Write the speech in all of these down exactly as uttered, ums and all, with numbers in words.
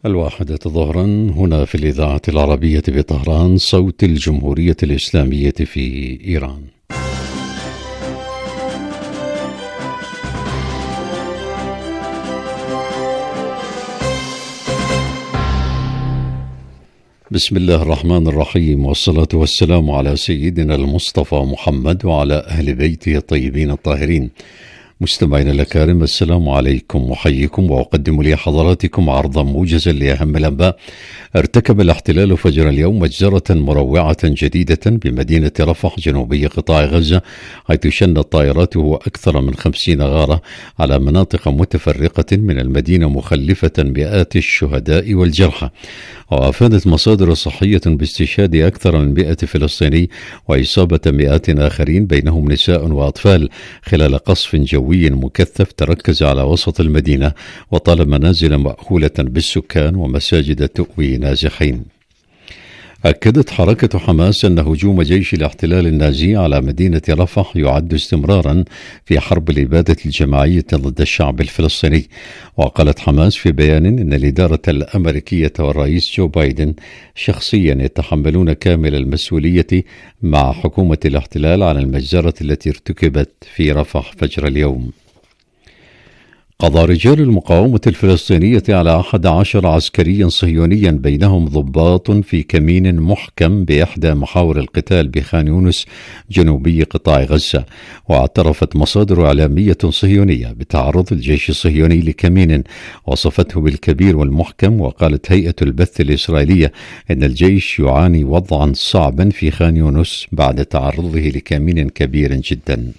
الواحدة ظهرا هنا في الإذاعة العربية بطهران، صوت الجمهورية الإسلامية في إيران. بسم الله الرحمن الرحيم، والصلاة والسلام على سيدنا المصطفى محمد وعلى أهل بيته الطيبين الطاهرين. مستمعينا الأكارم، السلام عليكم، وحييكم وأقدم لحضراتكم عرضا موجزا لأهم الأنباء. ارتكب الاحتلال فجر اليوم مجزرة مروعة جديدة بمدينة رفح جنوبي قطاع غزة، حيث شنت طائراته أكثر من خمسين غارة على مناطق متفرقة من المدينة، مخلفة مئات الشهداء والجرحى. وأفادت مصادر صحية باستشهاد أكثر من مئة فلسطيني وإصابة مئات آخرين بينهم نساء وأطفال خلال قصف جوي مكثف تركز على وسط المدينة وطال منازل مأهولة بالسكان ومساجد تؤوي نازحين. أكدت حركة حماس أن هجوم جيش الاحتلال النازي على مدينة رفح يعد استمرارا في حرب الإبادة الجماعية ضد الشعب الفلسطيني. وقالت حماس في بيان أن الإدارة الأمريكية والرئيس جو بايدن شخصيا يتحملون كامل المسؤولية مع حكومة الاحتلال عن المجزرة التي ارتكبت في رفح فجر اليوم. قضى رجال المقاومة الفلسطينية على أحد عشر عسكريا صهيونيا بينهم ضباط في كمين محكم بإحدى محاور القتال بخان يونس جنوبي قطاع غزة. واعترفت مصادر إعلامية صهيونية بتعرض الجيش الصهيوني لكمين وصفته بالكبير والمحكم. وقالت هيئة البث الإسرائيلية إن الجيش يعاني وضعا صعبا في خان يونس بعد تعرضه لكمين كبير جدا.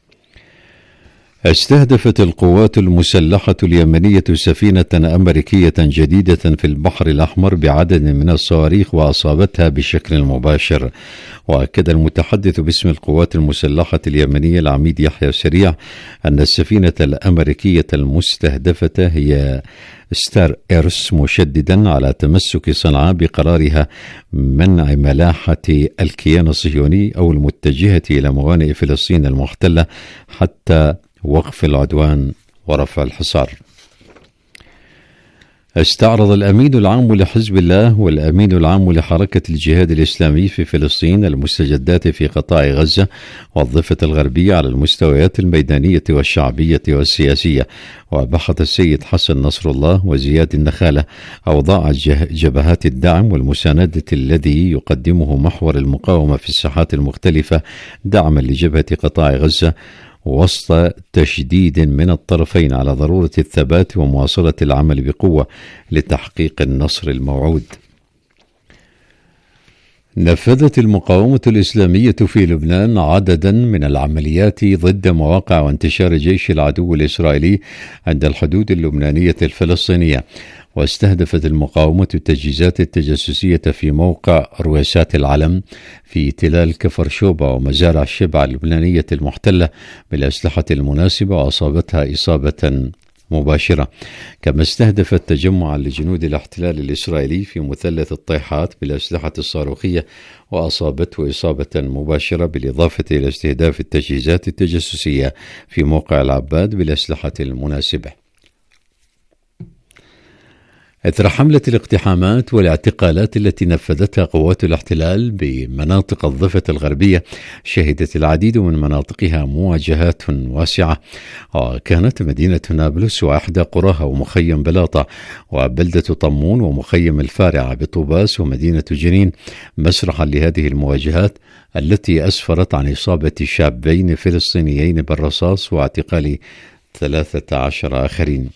استهدفت القوات المسلحة اليمنية سفينة أمريكية جديدة في البحر الأحمر بعدد من الصواريخ وأصابتها بشكل مباشر. وأكد المتحدث باسم القوات المسلحة اليمنية العميد يحيى سريع أن السفينة الأمريكية المستهدفة هي ستار إيرس، مشددا على تمسك صنعاء بقرارها منع ملاحة الكيان الصهيوني أو المتجهة إلى موانئ فلسطين المحتلة حتى وقف العدوان ورفع الحصار. استعرض الأمين العام لحزب الله والأمين العام لحركة الجهاد الإسلامي في فلسطين المستجدات في قطاع غزة والضفة الغربية على المستويات الميدانية والشعبية والسياسية. وبحث السيد حسن نصر الله وزياد النخالة أوضاع جبهات الدعم والمساندة الذي يقدمه محور المقاومة في الساحات المختلفة دعما لجبهة قطاع غزة، وسط تشديد من الطرفين على ضرورة الثبات ومواصلة العمل بقوة لتحقيق النصر الموعود. نفذت المقاومة الإسلامية في لبنان عددا من العمليات ضد مواقع وانتشار جيش العدو الإسرائيلي عند الحدود اللبنانية الفلسطينية. واستهدفت المقاومة التجهيزات التجسسية في موقع رويسات العلم في تلال كفر شوبة ومزارع الشبع اللبنانية المحتلة بالأسلحة المناسبة وأصابتها إصابة مباشرة. كما استهدفت تجمعا لجنود الاحتلال الإسرائيلي في مثلث الطيحات بالأسلحة الصاروخية وأصابته إصابة مباشرة، بالإضافة إلى استهداف التجهيزات التجسسية في موقع العباد بالأسلحة المناسبة. إثر حملة الاقتحامات والاعتقالات التي نفذتها قوات الاحتلال بمناطق الضفة الغربية، شهدت العديد من مناطقها مواجهات واسعة. وكانت مدينة نابلس وإحدى قراها ومخيم بلاطة وبلدة طمون ومخيم الفارعة بطوباس ومدينة جنين مسرحا لهذه المواجهات التي أسفرت عن إصابة شابين فلسطينيين بالرصاص واعتقال ثلاثة عشر آخرين.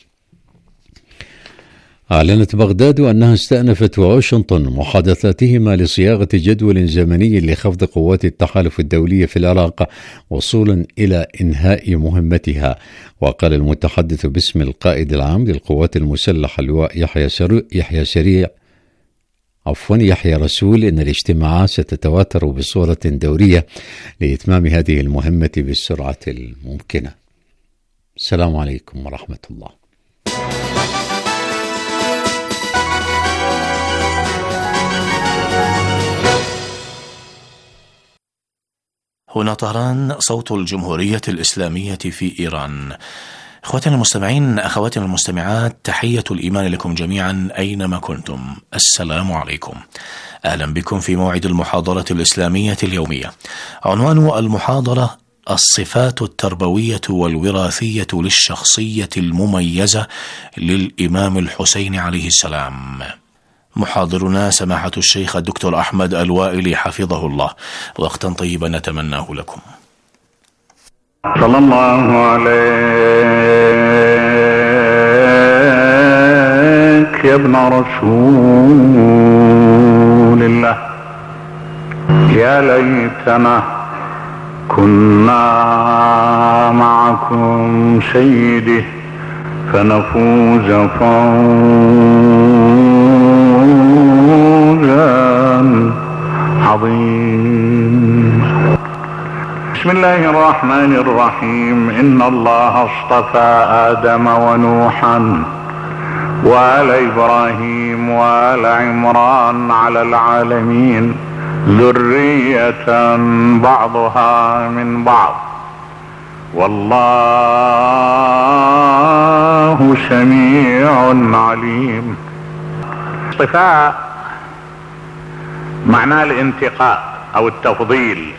أعلنت بغداد أنها استأنفت واشنطن محادثاتهما لصياغة جدول زمني لخفض قوات التحالف الدولي في العراق وصولا إلى إنهاء مهمتها. وقال المتحدث باسم القائد العام للقوات المسلحة اللواء يحيى سريع يحيى سريع عفوا يحيى رسول إن الاجتماعات ستتواتر بصورة دورية لإتمام هذه المهمة بالسرعة الممكنة. السلام عليكم ورحمة الله. هنا طهران، صوت الجمهورية الإسلامية في إيران. اخواتنا المستمعين، اخواتنا المستمعات، تحية الايمان لكم جميعا اينما كنتم. السلام عليكم. اهلا بكم في موعد المحاضرة الاسلامية اليومية. عنوان المحاضرة: الصفات التربوية والوراثية للشخصية المميزة للامام الحسين عليه السلام. محاضرنا سماحة الشيخ الدكتور أحمد الوائلي حفظه الله. وقتا طيبا نتمناه لكم. صلى الله عليك يا ابن رسول الله. يا ليتنا كنا معكم سيدي فنفوز فوزا عظيما. بسم الله الرحمن الرحيم. إن الله اصطفى آدم ونوحا وآل إبراهيم وآل عمران على العالمين ذرية بعضها من بعض والله سميع عليم. اصطفاء معناه الانتقاء أو التفضيل،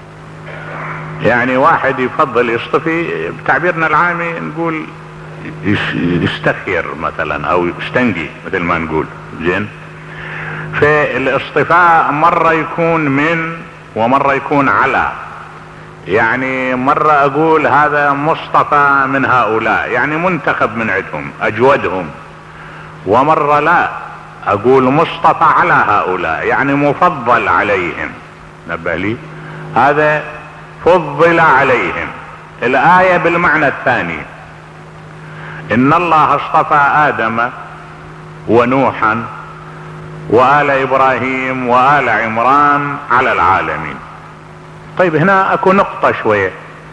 يعني واحد يفضل يصطفي، بتعبيرنا العامي نقول يستخير مثلا او يستنجي مثل ما نقول. زين، فالاصطفاء مرة يكون من ومرة يكون على، يعني مرة اقول هذا مصطفى من هؤلاء يعني منتخب من عندهم اجودهم، ومرة لا اقول مصطفى على هؤلاء يعني مفضل عليهم. نبه لي، هذا فضل عليهم. الآية بالمعنى الثاني: إن الله اصطفى آدم ونوحا وآل إبراهيم وآل عمران على العالمين. طيب هنا أكو نقطة شوية.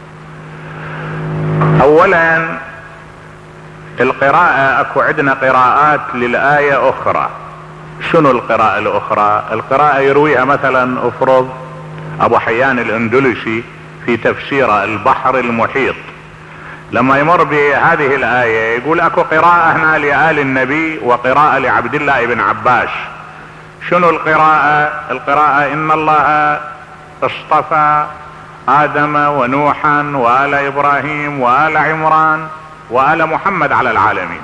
أولا القراءة، أكو عندنا قراءات للآية أخرى. شنو القراءة الأخرى؟ القراءة يرويها مثلا أفرض أبو حيان الأندلسي في تفسير البحر المحيط، لما يمر بهذه الآية يقول أكو قراءة هنا لآل النبي وقراءة لعبد الله بن عباس. شنو القراءة؟ القراءة: إن الله اصطفى آدم ونوحا وآل إبراهيم وآل عمران وآل محمد على العالمين.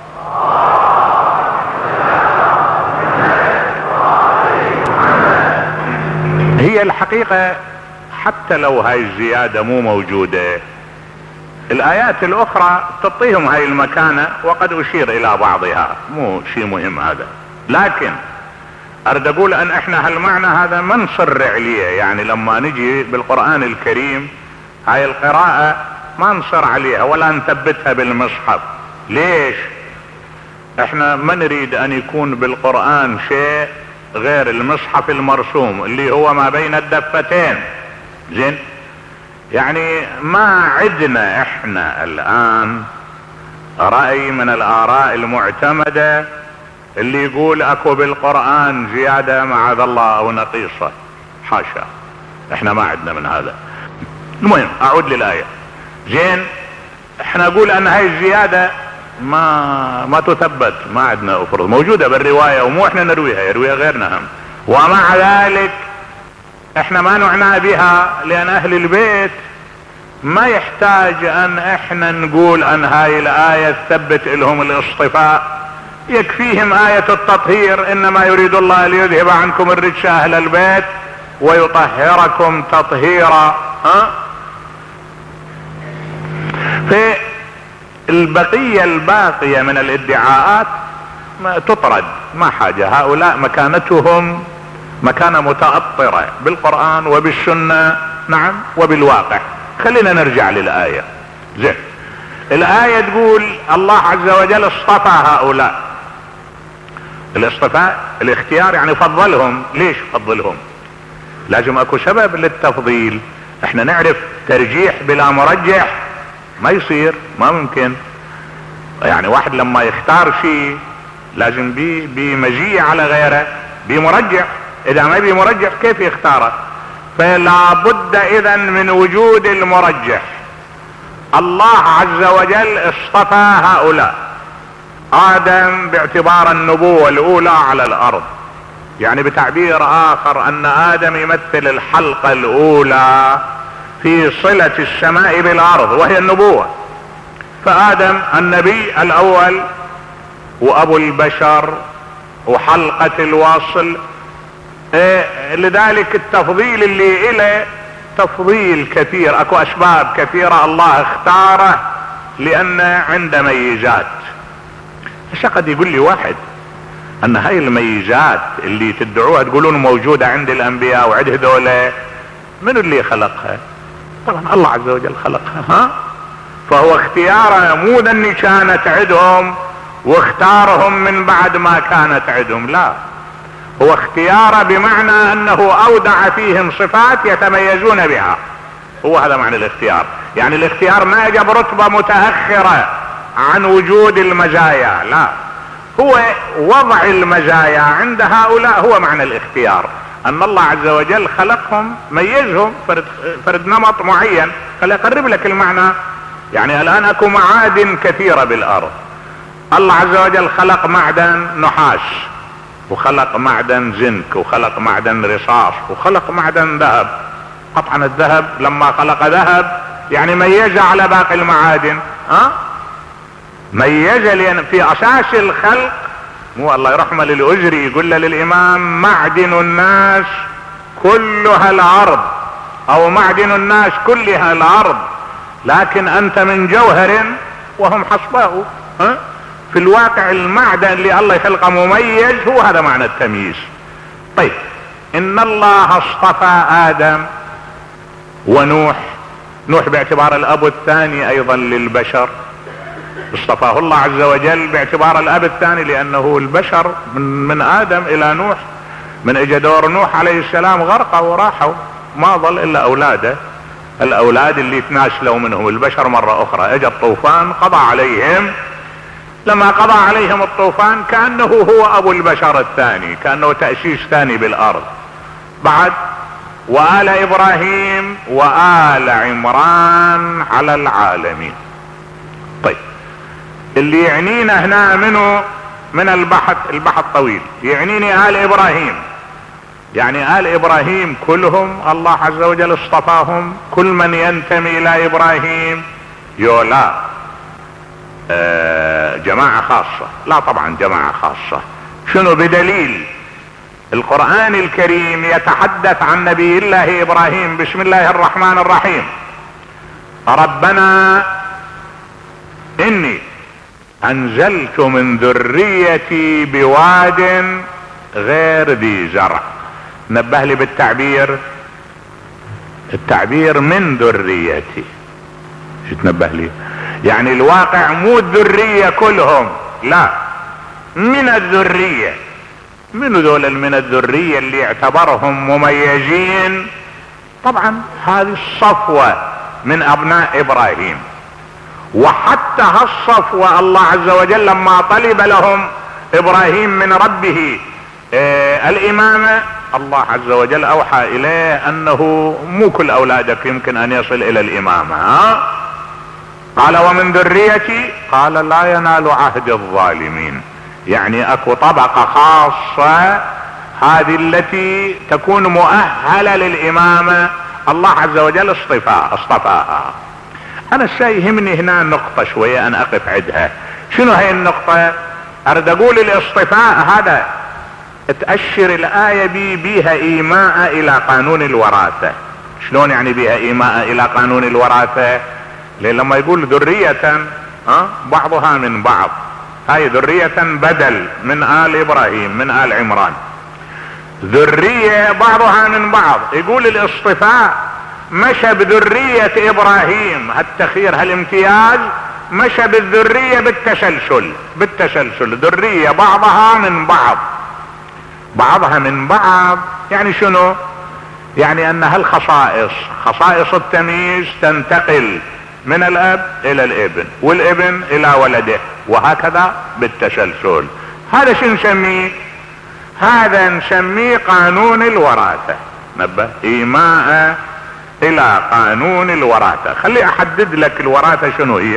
هي الحقيقة حتى لو هاي الزيادة مو موجودة، الآيات الأخرى تعطيهم هاي المكانة، وقد أشير إلى بعضها، مو شيء مهم هذا. لكن أريد أقول أن إحنا هالمعنى هذا ما نصر عليه، يعني لما نجي بالقرآن الكريم هاي القراءة ما نصر عليها ولا نثبتها بالمصحف. ليش؟ إحنا ما نريد أن يكون بالقرآن شيء غير المصحف المرسوم اللي هو ما بين الدفتين. زين، يعني ما عدنا احنا الان رأي من الآراء المعتمدة اللي يقول اكو بالقرآن زيادة معاذ الله او نقيصة، حاشا، احنا ما عدنا من هذا. المهم اعود للآية. زين، احنا نقول ان هاي الزيادة ما ما تثبت، ما عندنا افرض موجودة بالرواية ومو احنا نرويها، يرويها غيرنا هم، ومع ذلك احنا ما نعنى بها، لان اهل البيت ما يحتاج ان احنا نقول ان هاي الآية تثبت لهم الاصطفاء، يكفيهم آية التطهير: انما يريد الله ليذهب عنكم الرجس اهل البيت ويطهركم تطهيرا. ها؟ في البقية الباقية من الادعاءات تطرد، ما حاجة. هؤلاء مكانتهم مكانة متأطرة بالقرآن وبالسنة، نعم، وبالواقع. خلينا نرجع للآية. زين، الآية تقول الله عز وجل اصطفى هؤلاء. الاصطفاء الاختيار يعني فضلهم. ليش فضلهم؟ لازم اكو سبب للتفضيل. احنا نعرف ترجيح بلا مرجح ما يصير، ما ممكن. يعني واحد لما يختار شيء لازم بي بمزية على غيره، بمرجح. اذا ما بي مرجح كيف يختاره؟ فلا بد اذا من وجود المرجح. الله عز وجل اصطفى هؤلاء. آدم باعتبار النبوة الأولى على الأرض، يعني بتعبير آخر أن آدم يمثل الحلقة الأولى في صلة السماء بالأرض وهي النبوة. فآدم النبي الأول وأبو البشر وحلقة الوصل. إيه لذلك التفضيل اللي إله تفضيل كثير، اكو اسباب كثيرة الله اختاره لان عنده ميزات. هسه قد يقول لي واحد ان هاي الميزات اللي تدعوها تقولون موجودة عند الانبياء وعند هذول، من اللي خلقها؟ طبعا الله عز وجل خلقها. ها فهو اختياره مو ذني كانت عندهم واختارهم من بعد ما كانت عندهم، لا، هو اختياره بمعنى انه اودع فيهم صفات يتميزون بها. هو هذا معنى الاختيار. يعني الاختيار ما جاب رتبة متأخرة عن وجود المزايا، لا، هو وضع المزايا عند هؤلاء هو معنى الاختيار. ان الله عز وجل خلقهم ميزهم فرد, فرد نمط معين. خلي اقرب لك المعنى. يعني الان اكو معادن كثيرة بالارض. الله عز وجل خلق معدن نحاس، وخلق معدن زنك، وخلق معدن رصاص، وخلق معدن ذهب. قطعا الذهب لما خلق ذهب يعني ميزه على باقي المعادن. ها ميزه لان في اساس الخلق، مو الله يرحمه للأجري يقول له للامام معدن الناس كلها الارض، او معدن الناس كلها الارض، لكن انت من جوهر وهم حصباء. ها في الواقع المعدن اللي الله يخلقه مميز، هو هذا معنى التمييز. طيب ان الله اصطفى ادم ونوح، نوح باعتبار الاب الثاني ايضا للبشر، اصطفاه الله عز وجل باعتبار الاب الثاني لانه البشر من, من ادم الى نوح، من اجى دور نوح عليه السلام غرقوا وراحوا، ما ظل الا اولاده، الاولاد اللي تناسلوا منهم البشر مرة اخرى. اجى الطوفان قضى عليهم، لما قضى عليهم الطوفان كأنه هو ابو البشر الثاني، كأنه تأسيس ثاني بالارض. بعد وآل ابراهيم وآل عمران على العالمين. طيب اللي يعنينا هنا منه من البحث، البحث طويل، يعنيني آل ابراهيم. يعني آل ابراهيم كلهم الله عز وجل اصطفاهم، كل من ينتمي الى ابراهيم يولا آه جماعة خاصة؟ لا طبعا جماعة خاصة. شنو بدليل القرآن الكريم يتحدث عن نبي الله ابراهيم بسم الله الرحمن الرحيم: ربنا اني انزلت من ذريتي بواد غير ذي زرع. نبه لي بالتعبير، التعبير من ذريتي، شو تنبه لي؟ يعني الواقع مو الذرية كلهم، لا، من الذرية. من ذول من الذرية اللي اعتبرهم مميزين؟ طبعا هذه الصفوة من ابناء ابراهيم. وحتى هالصفوة الله عز وجل لما طلب لهم ابراهيم من ربه آه الامامة، الله عز وجل اوحى اليه انه مو كل اولادك يمكن ان يصل الى الامامة. ها؟ قال ومن ذريتي، قال لا ينال عهد الظالمين. يعني اكو طبقة خاصة هذه التي تكون مؤهلة للامامة، الله عز وجل اصطفاها اصطفاها. انا سيهمني هنا نقطة شوية ان اقف عندها. شنو هي النقطة؟ اريد اقول الاصطفاء هذا تأشر الآية بي بيها ايماء الى قانون الوراثة. شلون يعني بيها ايماء الى قانون الوراثة؟ لأن لما يقول ذرية ها بعضها من بعض، هاي ذرية بدل من آل ابراهيم من آل عمران، ذرية بعضها من بعض. يقول الاصطفاء مشى بذرية ابراهيم، هالتخير هالامتياز مشى بالذرية بالتسلسل، بالتسلسل ذرية بعضها من بعض، بعضها من بعض. يعني شنو؟ يعني ان هالخصائص، خصائص التمييز تنتقل من الاب الى الابن، والابن الى ولده، وهكذا بالتسلسل. هذا شو نسميه؟ هذا نسميه قانون الوراثة. نبه ايماء الى قانون الوراثة. خلي احدد لك الوراثة شنو هي.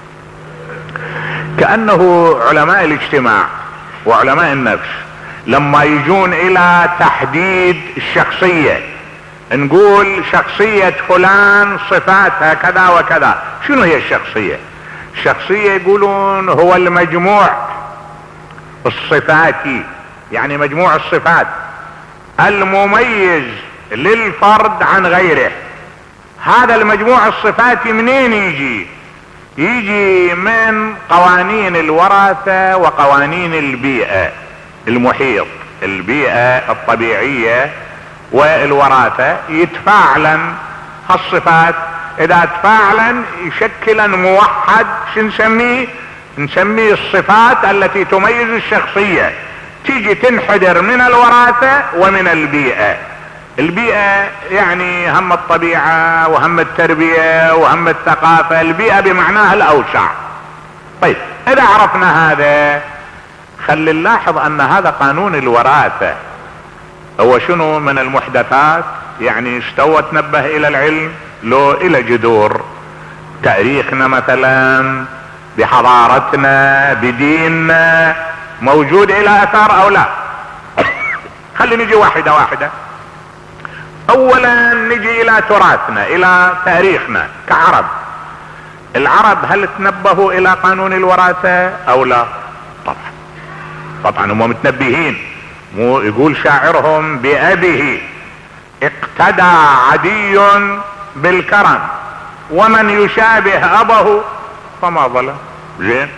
كأنه علماء الاجتماع وعلماء النفس لما يجون الى تحديد الشخصية، نقول شخصية فلان صفاتها كذا وكذا. شنو هي الشخصية؟ الشخصية يقولون هو المجموع الصفاتي، يعني مجموع الصفات المميز للفرد عن غيره. هذا المجموع الصفاتي منين يجي؟ يجي من قوانين الوراثة وقوانين البيئة، المحيط، البيئة الطبيعية والوراثة يتفاعلا هالصفات. اذا تفاعلا يشكلا موحد، شو نسميه؟ نسميه الصفات التي تميز الشخصية. تيجي تنحدر من الوراثة ومن البيئة. البيئة يعني هم الطبيعة وهم التربية وهم الثقافة، البيئة بمعناها الاوسع. طيب اذا عرفنا هذا، خلي نلاحظ ان هذا قانون الوراثة هو شنو من المحدثات، يعني استوى تنبه الى العلم لو الى جذور تاريخنا مثلا، بحضارتنا، بديننا، موجود الى اثار او لا. خلي نجي واحدة واحدة. اولا نجي الى تراثنا، الى تاريخنا كعرب. العرب هل تنبهوا الى قانون الوراثة او لا؟ طبعا طبعا هم متنبهين. مو يقول شاعرهم بأبيه اقتدى عدي بالكرم ومن يشابه ابه فما ظلم. زين.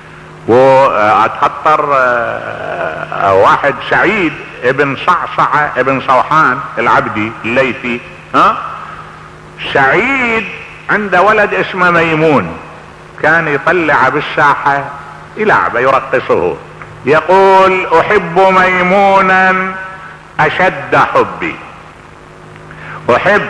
واتخطر واحد سعيد ابن صعصعة ابن صوحان العبدي الليثي، ها سعيد عنده ولد اسمه ميمون، كان يطلع بالساحة يلعبه يرقصه، يقول احب ميمونا اشد حبي، احب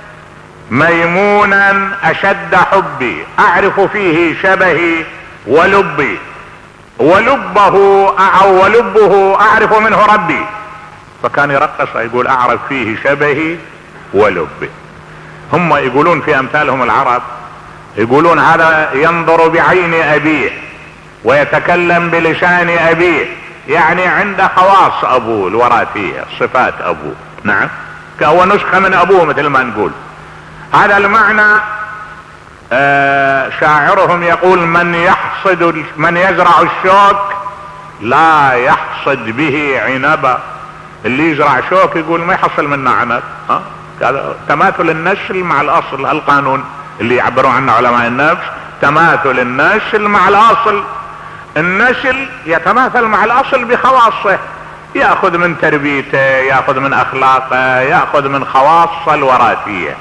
ميمونا اشد حبي، اعرف فيه شبهي ولبي، ولبه او ولبه اعرف منه ربي. فكان يرقص يقول اعرف فيه شبهي ولبي. هم يقولون في امثالهم العرب، يقولون هذا ينظر بعين ابيه ويتكلم بلسان ابيه، يعني عنده خواص ابوه الوراثية، صفات ابوه. نعم، كهو نسخة من ابوه مثل ما نقول. هذا المعنى. آه شاعرهم يقول من يحصد من يزرع الشوك لا يحصد به عنبا. اللي يزرع شوك يقول ما يحصل منه عنب. ها هذا تماثل النسل مع الاصل، القانون اللي يعبرون عنه علماء النفس، تماثل النسل مع الاصل. النسل يتماثل مع الاصل بخواصه، ياخذ من تربيته، ياخذ من اخلاقه، ياخذ من خواصه الوراثيه.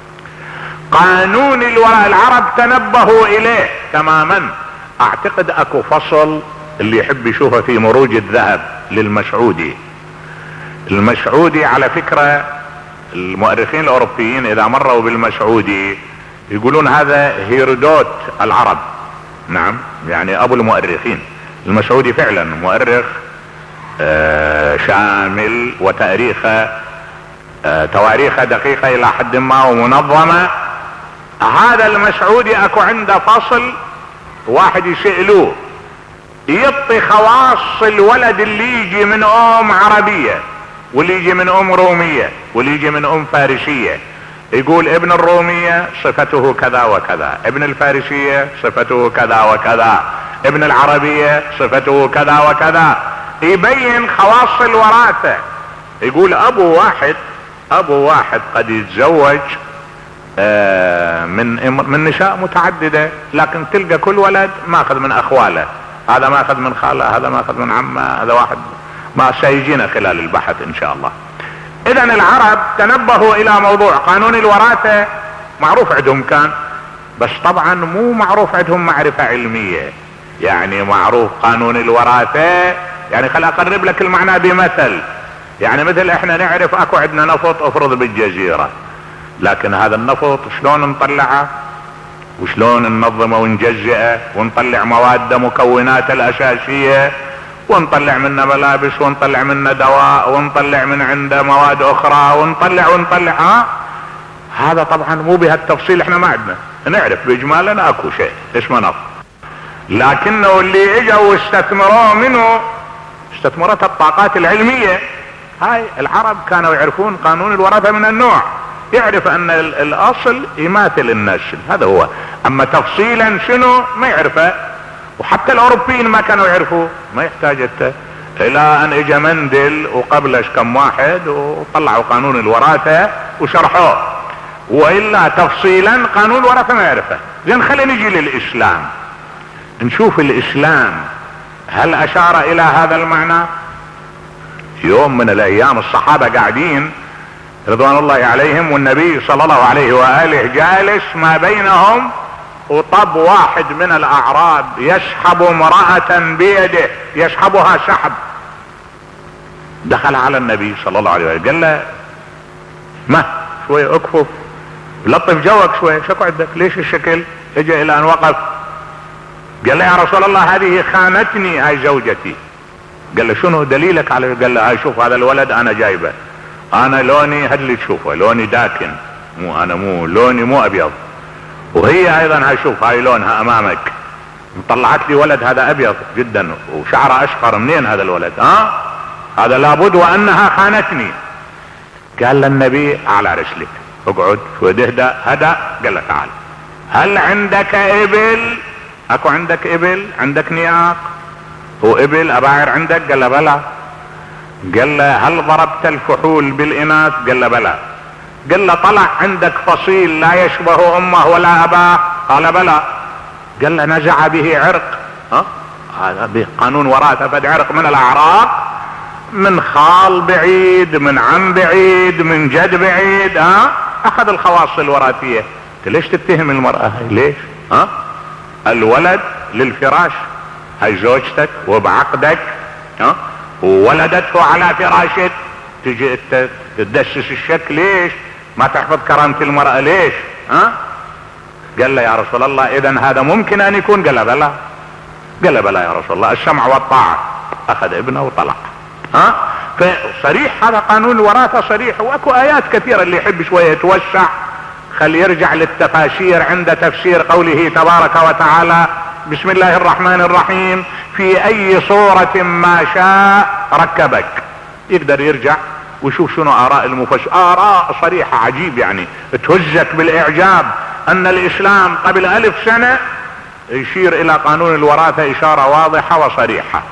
قانون الوراثة العرب تنبهوا اليه تماما. اعتقد اكو فصل اللي يحب يشوفه في مروج الذهب للمسعودي. المسعودي على فكرة المؤرخين الاوروبيين اذا مروا بالمسعودي يقولون هذا هيرودوت العرب. نعم، يعني ابو المؤرخين. المسعودي فعلا مؤرخ آه شامل، وتاريخه آه تواريخه دقيقة الى حد ما ومنظمة. هذا المسعودي اكو عنده فصل واحد يسألوه يعطي خواص الولد اللي يجي من ام عربية واللي يجي من ام رومية واللي يجي من ام فارسية. يقول ابن الرومية صفته كذا وكذا، ابن الفارسية صفته كذا وكذا، ابن العربية صفته كذا وكذا. يبين خواص الوراثة. يقول ابو واحد ابو واحد قد يتزوج من من نساء متعددة، لكن تلقى كل ولد ماخذ من اخواله، هذا ماخذ من خاله، هذا ماخذ من عمه، هذا واحد ما سيجينا خلال البحث ان شاء الله. اذا العرب تنبهوا الى موضوع قانون الوراثة. معروف عندهم كان، بس طبعا مو معروف عندهم معرفة علمية. يعني معروف قانون الوراثة، يعني خل اقرب لك المعنى بمثل. يعني مثل احنا نعرف اكو عندنا نفط افرض بالجزيرة، لكن هذا النفط شلون نطلعه وشلون ننظمه ونجزئه ونطلع مواد مكوناته الاساسية، ونطلع منه ملابس، ونطلع منه دواء، ونطلع من عنده مواد اخرى، ونطلع ونطلع. ها هذا طبعا مو بهالتفصيل، احنا ما عندنا، نعرف باجمالنا اكو شيء اسمه نص، لكنه اللي اجوا واستثمروه منه استثمرت الطاقات العلمية. هاي العرب كانوا يعرفون قانون الوراثة من النوع، يعرف ان الاصل يماثل النسل، هذا هو. اما تفصيلا شنو ما يعرفه، وحتى الاوروبيين ما كانوا يعرفوا، ما يحتاج انت الى ان اجى مندل وقبلش كم واحد وطلعوا قانون الوراثة وشرحوه، والا تفصيلا قانون الوراثة ما يعرفه. زين خلينا نجي للاسلام، نشوف الاسلام هل اشار الى هذا المعنى؟ يوم من الايام الصحابة قاعدين رضوان الله عليهم، والنبي صلى الله عليه وآله جالس ما بينهم، وطب واحد من الاعراب يسحب امرأة بيده، يسحبها سحب. دخل على النبي صلى الله عليه وآله قال له ما شوي اكفف لطف جوك شوي، شكو عندك ليش الشكل؟ اجى الى ان وقف قال له يا رسول الله هذه خانتني هاي زوجتي. قال له شنو دليلك على؟ قال له هاي شوف هذا الولد انا جايبه، انا لوني هذا اللي تشوفه لوني داكن، مو انا مو لوني مو ابيض، وهي ايضا هاي شوف هاي لونها امامك، طلعت لي ولد هذا ابيض جدا وشعره اشقر، منين هذا الولد؟ ها هذا لابد وانها خانتني. قال للنبي على رسلك اقعد شوي دهدأ هدأ. قال له تعال هل عندك ابل؟ اكو عندك ابل؟ عندك نياق وابل اباعر عندك؟ قال له بلى. قال له هل ضربت الفحول بالاناث؟ قال له بلى. قال له طلع عندك فصيل لا يشبه امه ولا اباه؟ قال بلى. قال له نزع به عرق؟ ها هذا بقانون وراثة فد عرق من الاعراق، من خال بعيد، من عم بعيد، من جد بعيد، ها اخذ الخواص الوراثية. ليش تتهم المرأة هاي؟ ليش؟ ها الولد للفراش، هاي زوجتك وبعقدك، ها وولدته على فراشك، تجي تدسس الشك ليش؟ ما تحفظ كرامة المرأة ليش؟ ها قال له يا رسول الله اذا هذا ممكن ان يكون؟ قال له بلى. قال له بلى يا رسول الله السمع والطاعة. اخذ ابنه وطلع. ها فصريح هذا قانون الوراثة صريح، واكو ايات كثيرة اللي يحب شوية يتوسع خلي يرجع للتفاسير عند تفسير قوله تبارك وتعالى بسم الله الرحمن الرحيم في اي صورة ما شاء ركبك، يقدر يرجع ويشوف شنو اراء المفسر، اراء صريحة عجيب يعني تهزك بالاعجاب ان الاسلام قبل الف سنة يشير الى قانون الوراثة اشارة واضحة وصريحة.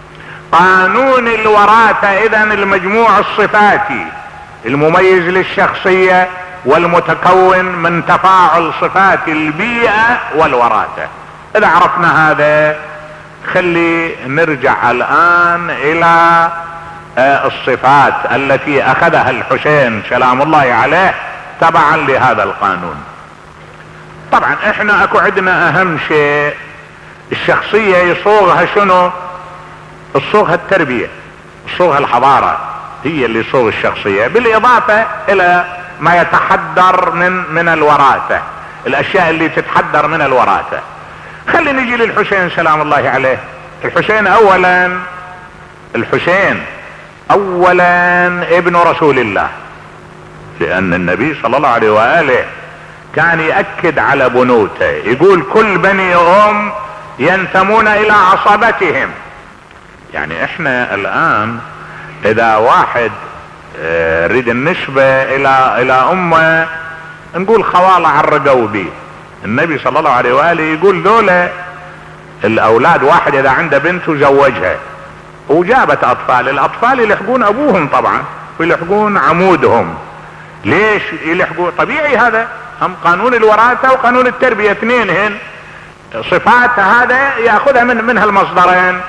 قانون الوراثة اذا المجموع الصفاتي المميز للشخصية والمتكون من تفاعل صفات البيئة والوراثة. اذا عرفنا هذا خلي نرجع الان الى الصفات التي اخذها الحسين سلام الله عليه تبعا لهذا القانون. طبعا احنا اكو عندنا اهم شيء الشخصية يصوغها شنو؟ الصوغها التربية، الصوغها الحضارة، هي اللي صوغ الشخصية، بالاضافة الى ما يتحدر من من الوراثة، الاشياء اللي تتحدر من الوراثة. خلينا نجي للحسين سلام الله عليه. الحسين اولا الحسين اولا ابن رسول الله، لان النبي صلى الله عليه وآله كان يأكد على بنوته، يقول كل بني ام ينتمون الى عصبتهم. يعني احنا الان اذا واحد نريد النسبة الى الى امه نقول خوالة عرقوا بيه. النبي صلى الله عليه وآله يقول دولة الاولاد واحد اذا عنده بنت وزوجها وجابت اطفال، الاطفال يلحقون ابوهم طبعا ويلحقون عمودهم. ليش يلحقون؟ طبيعي هذا، هم قانون الوراثة وقانون التربية اثنين هن صفات هذا ياخذها من من هالمصدرين.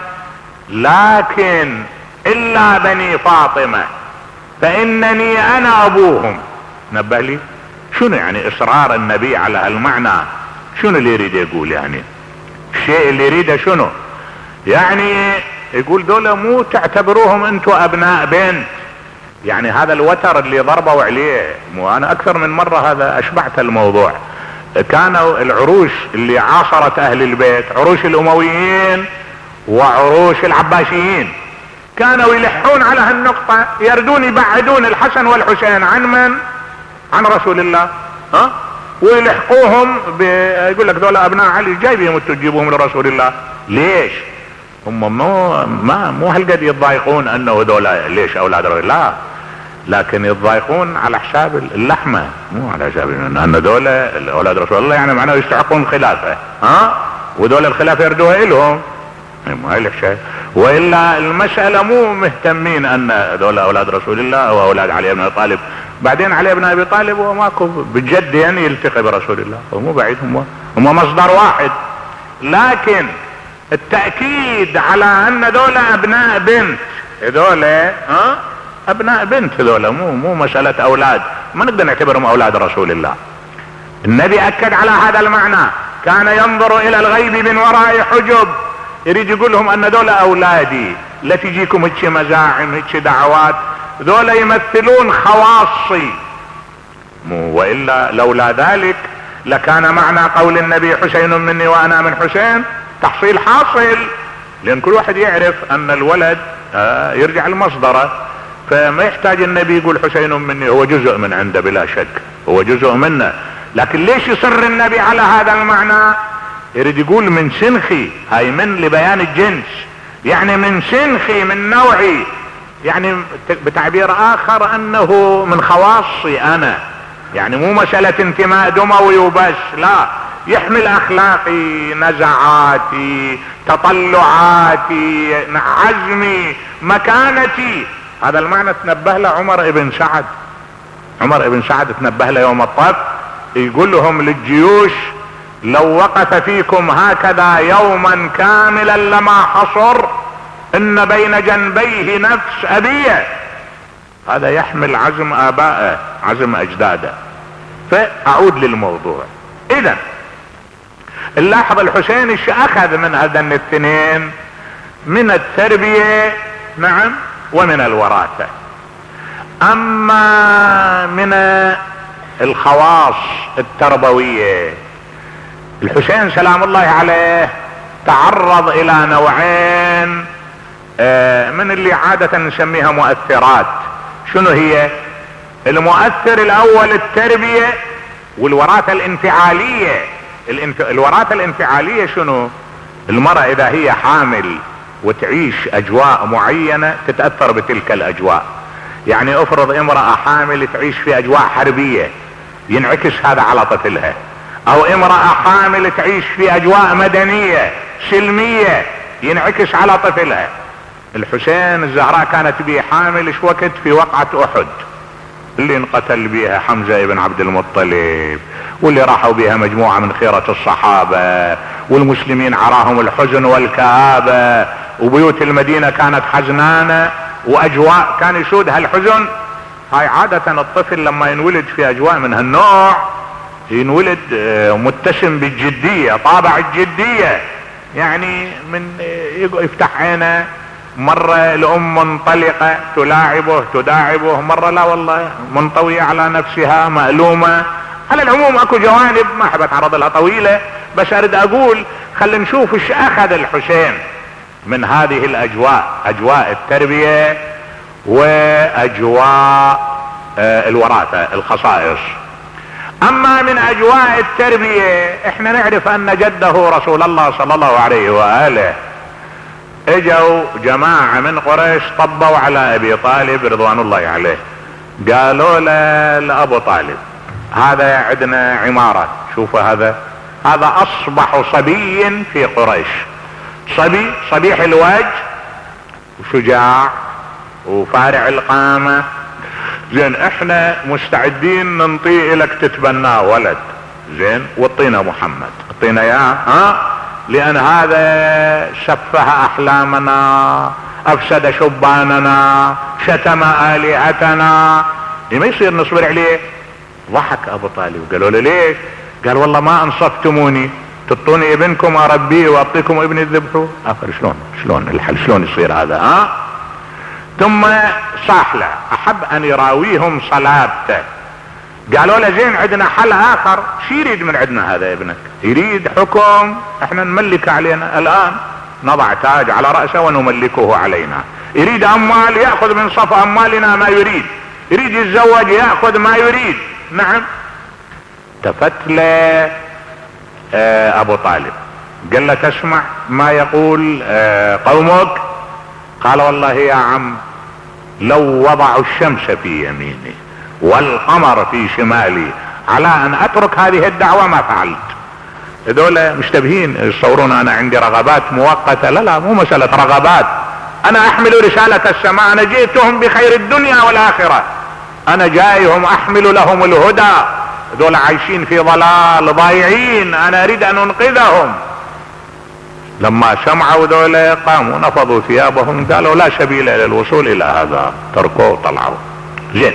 لكن الا بني فاطمة فانني انا ابوهم. نبه لي شنو يعني اصرار النبي على هالمعنى؟ شنو اللي يريد يقول؟ يعني الشيء اللي يريده شنو؟ يعني يقول دول مو تعتبروهم انتم ابناء بنت. يعني هذا الوتر اللي ضربوا عليه، مو انا اكثر من مرة هذا اشبعت الموضوع، كانوا العروش اللي عاصرت اهل البيت عروش الامويين وعروش العباسيين كانوا يلحون على هالنقطة، يردون يبعدون الحسن والحسين عن من؟ عن رسول الله ها ويلحقوهم يقول لك دول ابناء علي جايبهم انتوا تجيبوهم لرسول الله. ليش؟ هم مو ما مو هالقد يتضايقون انه دول ليش اولاد رسول الله، لكن يتضايقون على حساب اللحمه، مو على حساب ان دول اولاد رسول الله، يعني معناه يستحقون الخلافه، ها ودول الخلافه يردوها لهم، مو هاي الحكايه. والا المساله مو مهتمين ان دول اولاد رسول الله او اولاد علي بن ابي طالب. بعدين علي بن ابي طالب هو ماكو بجد يعني يلتقي برسول الله، هو مو بعيد، هم هم مصدر واحد. لكن التاكيد على ان دول ابناء بنت، دول ها ابناء بنت، دول مو مو مساله اولاد، ما نقدر نعتبرهم اولاد رسول الله. النبي اكد على هذا المعنى، كان ينظر الى الغيب من وراء حجب، يريد يقول لهم ان دول اولادي، لا تجيكم هيك مزاعم هيك دعوات، دول يمثلون خواصي، مو والا لولا ذلك لكان معنى قول النبي حسين مني وانا من حسين تحصيل حاصل، لان كل واحد يعرف ان الولد آه يرجع لمصدره، فما يحتاج النبي يقول حسين مني، هو جزء من عنده بلا شك، هو جزء منه. لكن ليش يصر النبي على هذا المعنى؟ يريد يقول من سنخي، هاي من لبيان الجنس، يعني من سنخي من نوعي، يعني بتعبير اخر انه من خواصي انا، يعني مو مسألة انتماء دموي وبس، لا، يحمل اخلاقي، نزعاتي، تطلعاتي، عزمي، مكانتي. هذا المعنى تنبه له عمر ابن سعد، عمر ابن سعد تنبه له يوم الطف، يقول لهم للجيوش لو وقف فيكم هكذا يوما كاملا لما حصر، ان بين جنبيه نفس ابيه. هذا يحمل عزم ابائه، عزم اجداده. فاعود للموضوع. اذا نلاحظ الحسين ايش اخذ من هذين الاثنين، من التربية نعم ومن الوراثة. اما من الخواص التربوية، الحسين سلام الله عليه تعرض الى نوعين من اللي عادة نسميها مؤثرات. شنو هي؟ المؤثر الاول التربية، والوراثة الانفعالية. الوراثة الانفعالية شنو؟ المرأة اذا هي حامل وتعيش اجواء معينة تتأثر بتلك الاجواء. يعني افرض امرأة حامل تعيش في اجواء حربية، ينعكس هذا على طفلها. او امرأة حامل تعيش في اجواء مدنية سلمية، ينعكس على طفلها. الحسين الزهراء كانت به حامل ايش وقت؟ في وقعة احد اللي انقتل بها حمزة ابن عبد المطلب، واللي راحوا بها مجموعة من خيرة الصحابة، والمسلمين عراهم الحزن والكآبة، وبيوت المدينة كانت حزنانة، واجواء كان يسودها الحزن. هاي عادة الطفل لما ينولد في اجواء من هالنوع ينولد متسم بالجدية، طابع الجدية، يعني من يفتح عينه، مرة الام منطلقة تلاعبه تداعبه، مرة لا والله منطوية على نفسها مألومة. على العموم اكو جوانب ما احب اتعرض لها طويلة، بس اريد اقول خلينا نشوف ايش اخذ الحسين من هذه الاجواء، اجواء التربية واجواء الوراثة الخصائص. اما من اجواء التربية، احنا نعرف ان جده رسول الله صلى الله عليه وآله اجوا جماعة من قريش طبوا على ابي طالب رضوان الله عليه، قالوا له لابو طالب هذا عندنا عمارة، شوفوا هذا هذا اصبح صبي في قريش، صبي صبيح الوجه وشجاع وفارع القامة، زين احنا مستعدين ننطيه لك تتبناه ولد، زين واعطينا محمد، اعطينا اياه، ها لان هذا سفه احلامنا، افسد شباننا، شتم الهتنا، ما يصير نصبر عليه. ضحك ابو طالب، قالوا له ليش؟ قال والله ما انصفتموني، تعطوني ابنكم اربيه واعطيكم ابني تذبحوه. افر شلون شلون الحل، شلون يصير هذا؟ ها ثم صاح له، احب ان يراويهم صلابته. قالوا له زين عندنا حل اخر، شو يريد من عندنا هذا ابنك؟ يريد حكم احنا نملك علينا الان، نضع تاج على رأسه ونملكه علينا. يريد اموال يأخذ من صف اموالنا ما يريد، يريد يتزوج يأخذ ما يريد. نعم التفت له ابو طالب قال له تسمع ما يقول قومك؟ قال والله يا عم لو وضعوا الشمس في يميني والقمر في شمالي على ان اترك هذه الدعوة ما فعلت. هذول مشتبهين يصورون انا عندي رغبات مؤقتة. لا لا مو مسألة رغبات، انا احمل رسالة السماء، انا جئتهم بخير الدنيا والاخرة، انا جايهم احمل لهم الهدى. هذول عايشين في ضلال ضايعين، انا اريد ان انقذهم. لما سمعوا ذول قاموا نفضوا ثيابهم قالوا لا سبيل الى الوصول الى هذا، تركوه وطلعوا. زين،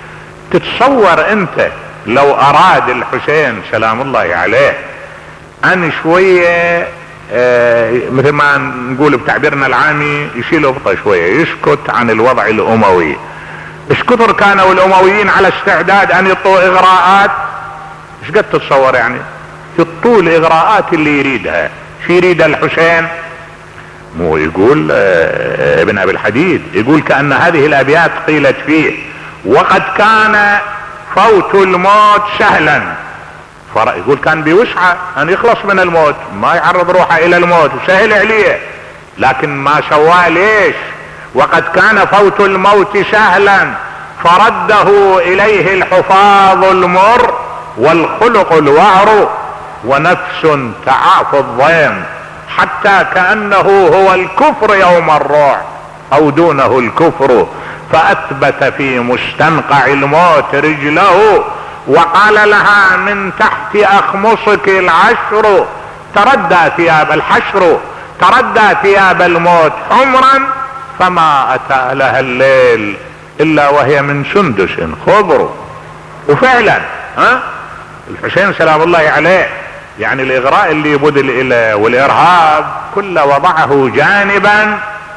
تتصور انت لو اراد الحسين سلام الله عليه ان شوية آه مثل ما نقول بتعبيرنا العامي يشيل ابطه شوية، يسكت عن الوضع الاموي. ايش كثر كانوا الامويين على استعداد ان يطوا اغراءات؟ ايش قد تتصور يعني يطوا الاغراءات اللي يريدها. شو يريد الحسين؟ مو يقول آه ابن ابي الحديد يقول كأن هذه الابيات قيلت فيه وقد كان فوت الموت سهلا. يقول كان بوسعه ان يخلص من الموت، ما يعرض روحه الى الموت، سهل عليه، لكن ما سواه ليش؟ وقد كان فوت الموت سهلا فرده اليه الحفاظ المر والخلق الوعر ونفس تعاف الضيم حتى كأنه هو الكفر يوم الروع او دونه الكفر، فاثبت في مستنقع الموت رجله وقال لها من تحت اخمصك العشر، تردى ثياب الحشر، تردى ثياب الموت حمرا فما اتى لها الليل الا وهي من سندس خضر. وفعلا ها الحسين سلام الله عليه يعني الاغراء اللي بذل اليه والارهاب كله وضعه جانبا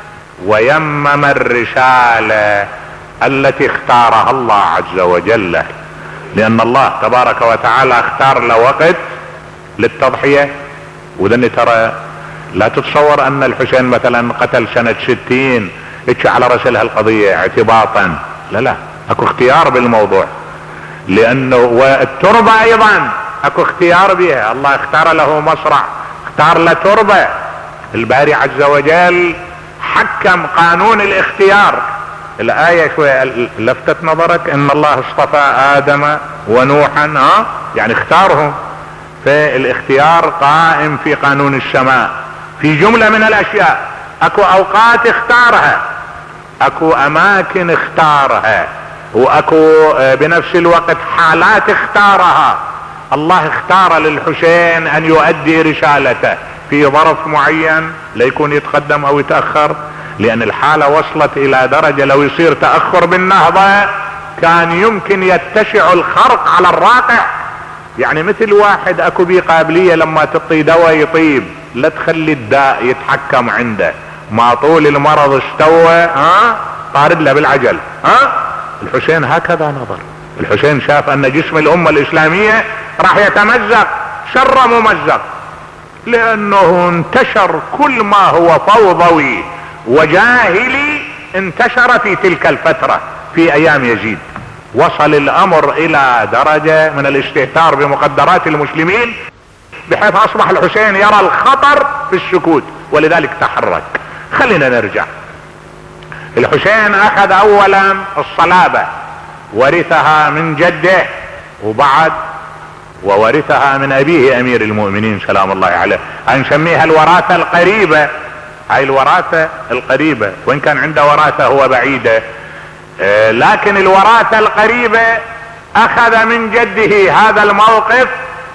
ويمم الرسالة التي اختارها الله عز وجل، لان الله تبارك وتعالى اختار له وقت للتضحية. وذني ترى لا تتصور ان الحسين مثلا قتل سنة ستين اتش على رسلها القضية اعتباطا، لا لا اكو اختيار بالموضوع، لانه والتربة ايضا اكو اختيار بها. الله اختار له مصرع، اختار له تربة. الباري عز وجل حكم قانون الاختيار. الآية شوية لفتت نظرك ان الله اصطفى ادم ونوحا، ها يعني اختارهم. فالاختيار قائم في قانون السماء في جملة من الاشياء، اكو اوقات اختارها، اكو اماكن اختارها، واكو بنفس الوقت حالات اختارها. الله اختار للحسين ان يؤدي رسالته في ظرف معين، لا يكون يتقدم او يتأخر، لان الحالة وصلت الى درجة لو يصير تأخر بالنهضة كان يمكن يتسع الخرق على الراقع. يعني مثل واحد اكو بيه قابلية لما تعطي دواء يطيب، لا تخلي الداء يتحكم عنده، ما طول المرض استوى ها طارد له بالعجل. ها الحسين هكذا نظر. الحسين شاف ان جسم الامة الاسلامية راح يتمزق شر ممزق، لانه انتشر كل ما هو فوضوي وجاهلي انتشر في تلك الفترة في ايام يزيد. وصل الامر الى درجة من الاستهتار بمقدرات المسلمين بحيث اصبح الحسين يرى الخطر في السكوت، ولذلك تحرك. خلينا نرجع. الحسين اخذ اولا الصلابة، ورثها من جده، وبعد وورثها من ابيه امير المؤمنين سلام الله عليه. نسميها الوراثة القريبة. هاي الوراثة القريبة، وان كان عنده وراثة هو بعيدة، آه لكن الوراثة القريبة اخذ من جده هذا الموقف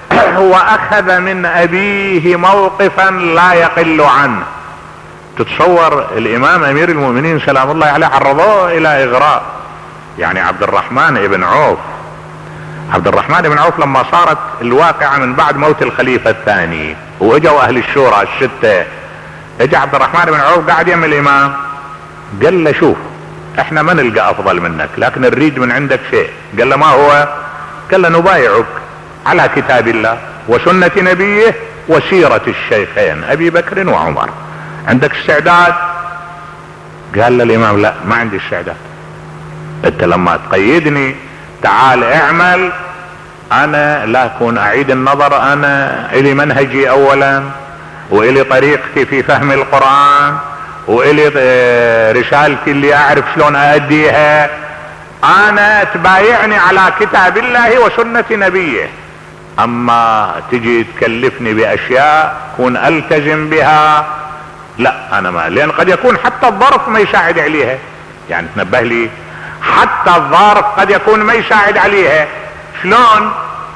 واخذ من ابيه موقفا لا يقل عنه. تتصور الامام امير المؤمنين سلام الله عليه عرضوه الى اغراء. يعني عبد الرحمن بن عوف عبد الرحمن بن عوف لما صارت الواقعة من بعد موت الخليفة الثاني واجوا اهل الشورى الستة، اجى عبد الرحمن بن عوف قاعد يم الامام قال له شوف احنا ما نلقى افضل منك لكن نريد من عندك شيء. قال له ما هو؟ قال له نبايعك على كتاب الله وسنة نبيه وسيرة الشيخين ابي بكر وعمر، عندك استعداد؟ قال له الامام لا ما عندي استعداد. انت لما تقيدني تعال اعمل انا لا اكون اعيد النظر، انا الي منهجي اولا، والي طريقتي في فهم القرآن، والي رسالتي اللي اعرف شلون ااديها. انا تبايعني على كتاب الله وسنة نبيه. اما تجي تكلفني باشياء كون التزم بها، لا انا ما، لان قد يكون حتى الظرف ما يساعد عليها. يعني تنبه لي، حتى الظرف قد يكون ما يساعد عليها. شلون؟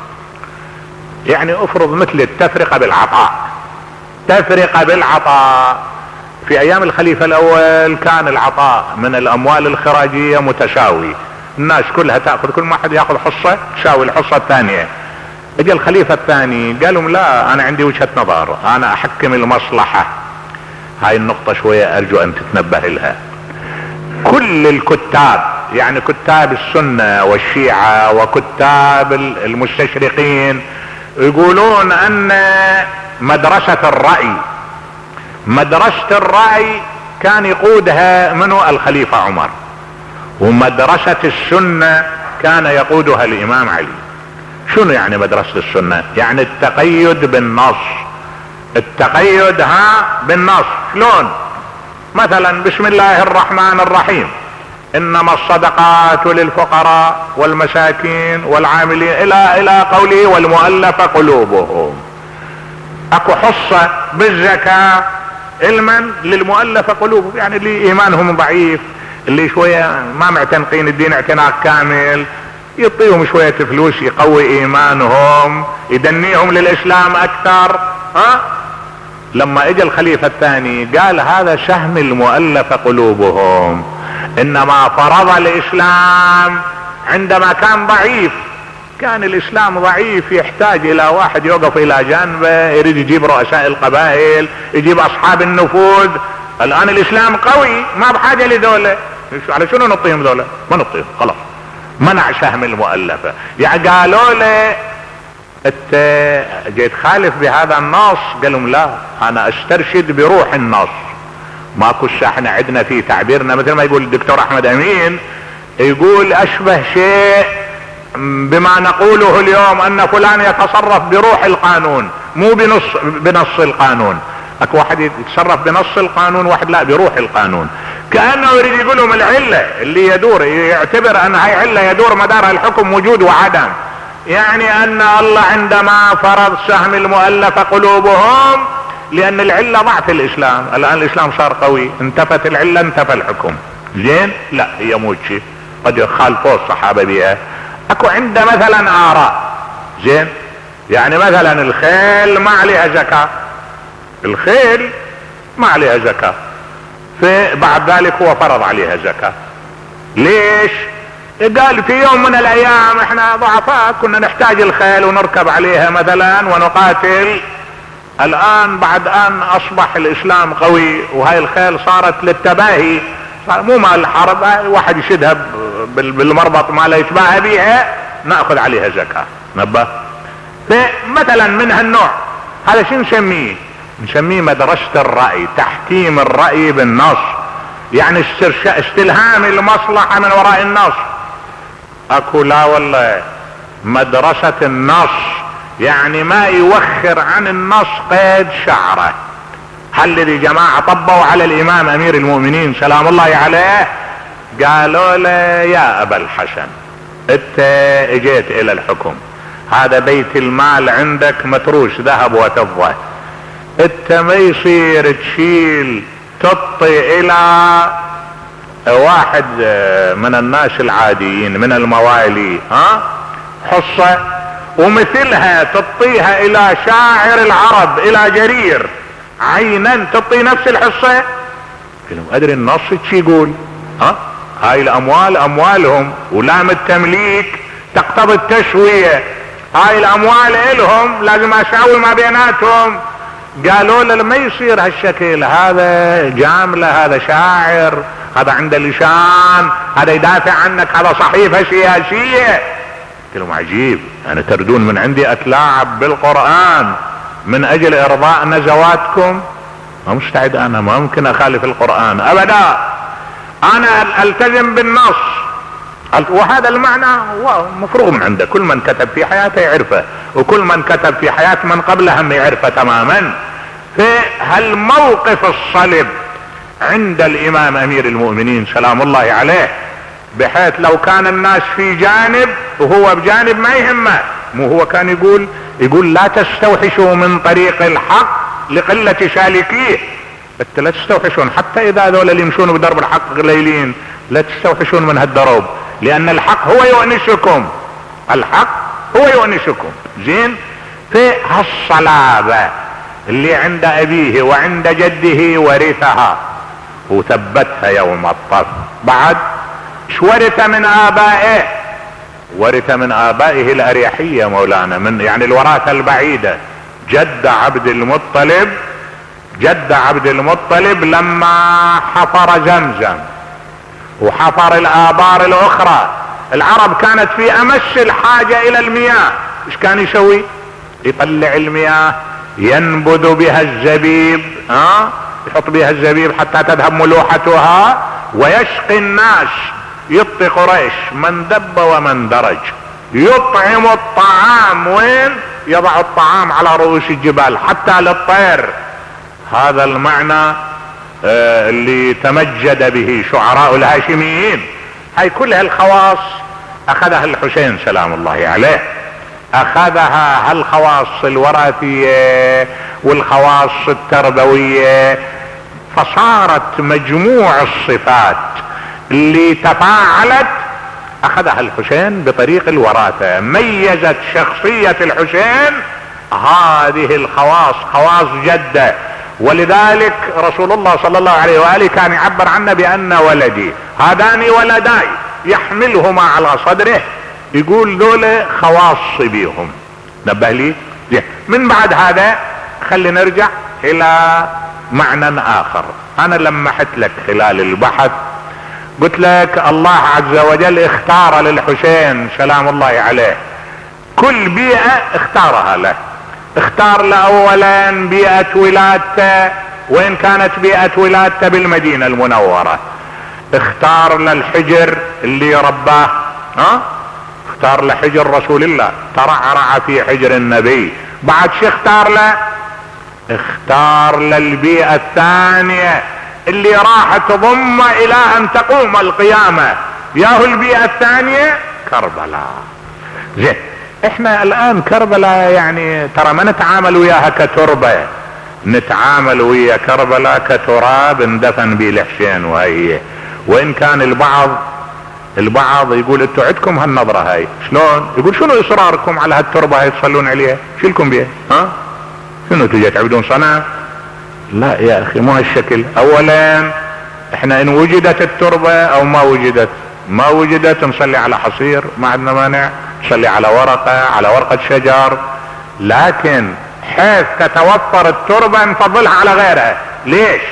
يعني افرض مثل التفرقة بالعطاء. تفرقة بالعطاء في ايام الخليفة الاول كان العطاء من الاموال الخراجية متساوي، الناس كلها تأخذ، كل واحد يأخذ حصة تساوي الحصة الثانية. اجى الخليفة الثاني قالوا لا، انا عندي وجهة نظر، انا احكم المصلحة. هاي النقطة شوية ارجو ان تتنبه لها. كل الكتاب، يعني كتاب السنة والشيعة وكتاب المستشرقين، يقولون ان مدرسة الرأي مدرسة الرأي كان يقودها منه الخليفة عمر، ومدرسة السنة كان يقودها الامام علي. شنو يعني مدرسة السنة؟ يعني التقيد بالنص. التقيد ها بالنص. شلون؟ مثلا بسم الله الرحمن الرحيم، انما الصدقات للفقراء والمساكين والعاملين الى الى قوله والمؤلف قلوبهم. اكو حصة بالزكاة علما للمؤلف قلوبهم، يعني اللي ايمانهم ضعيف، اللي شوية ما معتنقين الدين اعتناق كامل، يعطيهم شوية فلوس يقوي ايمانهم، يدنيهم للاسلام اكثر. ها؟ لما اجى الخليفة الثاني قال هذا سهم المؤلف قلوبهم، انما فرض الاسلام عندما كان ضعيف. كان الاسلام ضعيف، يحتاج الى واحد يوقف الى جانبه، يريد يجيب رؤساء القبائل، يجيب اصحاب النفوذ. الان الاسلام قوي، ما بحاجة لدولة. على شنو نعطيهم دولة؟ ما نعطيهم، خلاص منع سهم المؤلفة. يعني قالوا له انت جيت خالف بهذا النص، قال لهم لا، انا استرشد بروح النص. ماكو احنا عندنا في تعبيرنا مثل ما يقول الدكتور احمد امين، يقول اشبه شيء بما نقوله اليوم ان فلان يتصرف بروح القانون مو بنص بنص القانون. اكو واحد يتصرف بنص القانون، واحد لا بروح القانون. كأنه يريد يقول لهم العلة اللي يدور، يعتبر ان هاي علة يدور مدارها الحكم وجود وعدم. يعني ان الله عندما فرض سهم المؤلف قلوبهم، لان العلة ضعف الاسلام. الان الاسلام صار قوي، انتفت العلة انتفى الحكم. زين؟ لا، هي مو شيء، قد يخالفوا الصحابة بها. اكو عنده مثلا اراء. زين؟ يعني مثلا الخيل ما عليها زكاة، الخيل ما عليها زكاة، فبعد ذلك هو فرض عليها زكاة. ليش؟ قال في يوم من الايام احنا ضعفاء كنا نحتاج الخيل ونركب عليها مثلا ونقاتل. الان بعد ان اصبح الاسلام قوي وهاي الخيل صارت للتباهي، مو مال الحرب، واحد يشدها بالمربط ما لا يتباهى بيها، ناخذ عليها زكاة. نبه؟ فمثلا من هالنوع هذا شو نسميه؟ نسميه مدرسة الرأي، تحكيم الرأي بالنص، يعني استلهام المصلحة من وراء النص. اكو لا والله مدرسة النص، يعني ما يوخر عن النص قيد شعره. هل الذي جماعة طبوا على الامام امير المؤمنين سلام الله عليه، قالوا له يا ابا الحسن انت اجيت الى الحكم، هذا بيت المال عندك متروس ذهب وفضة، انت ما يصير تشيل تطي الى واحد من الناس العاديين من الموالي ها حصة، ومثلها تطيها الى شاعر العرب الى جرير عينا، تطي نفس الحصة. ادري النص شي يقول، ها هاي الاموال اموالهم، ولام التمليك تقتضي التسوية، هاي الاموال الهم لازم اساوي ما بيناتهم. قالوا له ما يصير هالشكل، هذا جاملة، هذا شاعر، هذا عنده لسان، هذا يدافع عنك، هذا صحيفة سياسية. قلت لهم عجيب، انا تردون من عندي اتلاعب بالقرآن من اجل ارضاء نزواتكم؟ ما مستعد، انا ما ممكن اخالف القرآن ابدا، انا التزم بالنص. وهذا المعنى مفروغ من عنده، كل من كتب في حياته يعرفه، وكل من كتب في حياة من قبله هم يعرفه تماما. فهل موقف الصلب عند الامام امير المؤمنين سلام الله عليه، بحيث لو كان الناس في جانب وهو بجانب ما يهمه، مو هو كان يقول يقول لا تستوحشوا من طريق الحق لقلة سالكيه، انت لا تستوحشون حتى اذا هذول اللي يمشون بدرب الحق قليلين، لا تستوحشون من هالدرب، لان الحق هو يؤنسكم، الحق هو يؤنسكم. زين، في هالصلابة اللي عند ابيه وعند جده ورثها وثبتها يوم الطف. بعد ايش ورث من ابائه؟ ورث من ابائه الاريحية مولانا، من يعني الوراثة البعيدة. جد عبد المطلب جد عبد المطلب لما حفر زمزم وحفر الآبار الأخرى، العرب كانت في أمس الحاجة إلى المياه، إيش كان يسوي؟ يطلع المياه ينبذ بها الزبيب، ها؟ يحط بها الزبيب حتى تذهب ملوحتها ويسقي الناس. يطي قريش من دب ومن درج، يطعم الطعام وين؟ يضع الطعام على رؤوس الجبال حتى للطير. هذا المعنى آه اللي تمجد به شعراء الهاشميين. هاي كلها الخواص اخذها الحسين سلام الله عليه، اخذها هالخواص الوراثية والخواص التربوية، فصارت مجموع الصفات اللي تفاعلت اخذها الحسين بطريق الوراثة. ميزت شخصية الحسين هذه الخواص، خواص جدة. ولذلك رسول الله صلى الله عليه وآله كان يعبر عنه بأن ولدي هذان ولداي يحملهما على صدره، يقول ذولا خواص بيهم. نبه لي من بعد هذا. خلي نرجع الى معنى اخر. انا لمحت لك خلال البحث، قلت لك الله عز وجل اختار للحسين سلام الله عليه كل بيئة اختارها له. اختار له اولا بيئة ولادته، وين كانت بيئة ولادته؟ بالمدينة المنورة. اختار له الحجر اللي رباه، ها؟ اختار له حجر رسول الله، ترعرع في حجر النبي. بعد شو اختار له؟ اختار له البيئة الثانية اللي راح تضم الى ان تقوم القيامة. ياهو البيئة الثانية كربلاء. زين، احنا الان كربلاء يعني ترى ما نتعامل وياها كتربة، نتعامل ويا كربلاء كتراب اندفن به الحسين. وهي وان كان البعض البعض يقول انتوا عندكم هالنظرة هاي، شلون؟ يقول شنو اصراركم على هالتربة هاي تصلون عليها؟ شيلكم بيها، ها؟ شنو تجي تعبدون صنم؟ لا يا اخي، مو هالشكل. اولا احنا ان وجدت التربة او ما وجدت، ما وجدت نصلي على حصير، ما عندنا مانع، نصلي على ورقة، على ورقة شجر. لكن حيث تتوفر التربة نفضلها على غيرها. ليش؟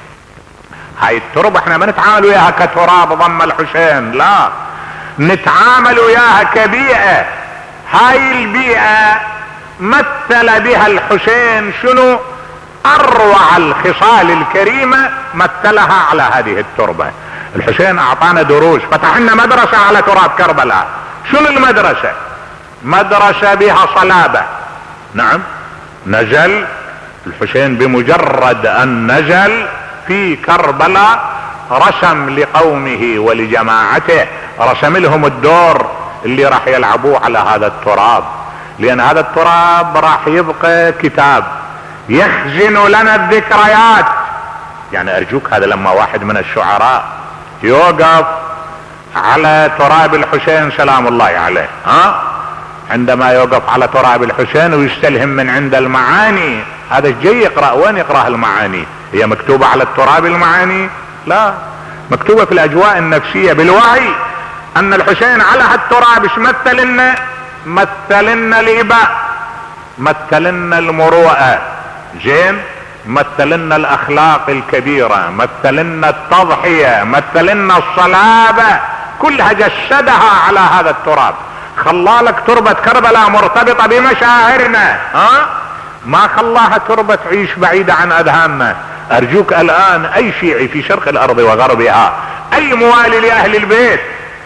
هاي التربة احنا ما نتعامل وياها كتراب ضم الحسين، لا، نتعامل وياها كبيئة. هاي البيئة مثل بها الحسين شنو؟ اروع الخصال الكريمة مثلها على هذه التربة. الحسين اعطانا دروس، فتح لنا مدرسة على تراب كربلاء. شنو المدرسة؟ مدرسة بها صلابة. نعم، نزل الحسين بمجرد ان نزل في كربلاء رسم لقومه ولجماعته، رسم لهم الدور اللي راح يلعبوه على هذا التراب، لان هذا التراب راح يبقى كتاب يخزن لنا الذكريات. يعني ارجوك، هذا لما واحد من الشعراء يوقف على تراب الحسين سلام الله عليه، ها؟ عندما يوقف على تراب الحسين ويستلهم من عند المعاني، هذا جاي يقرأ، وين يقرأ المعاني؟ هي مكتوبة على التراب المعاني؟ لا، مكتوبة في الاجواء النفسية بالوعي. ان الحسين على هالتراب ايش مثل لنا؟ مثل لنا الاباء، مثل لنا المروءة، زين، مثل لنا الاخلاق الكبيرة، مثل لنا التضحية، مثل لنا الصلابة، كلها جسدها على هذا التراب. خلالك تربة كربلاء مرتبطة بمشاعرنا، ها؟ ما خلاها تربة تعيش بعيدة عن اذهاننا. ارجوك الان اي شيعي في شرق الارض وغربها، اي موالي لاهل البيت،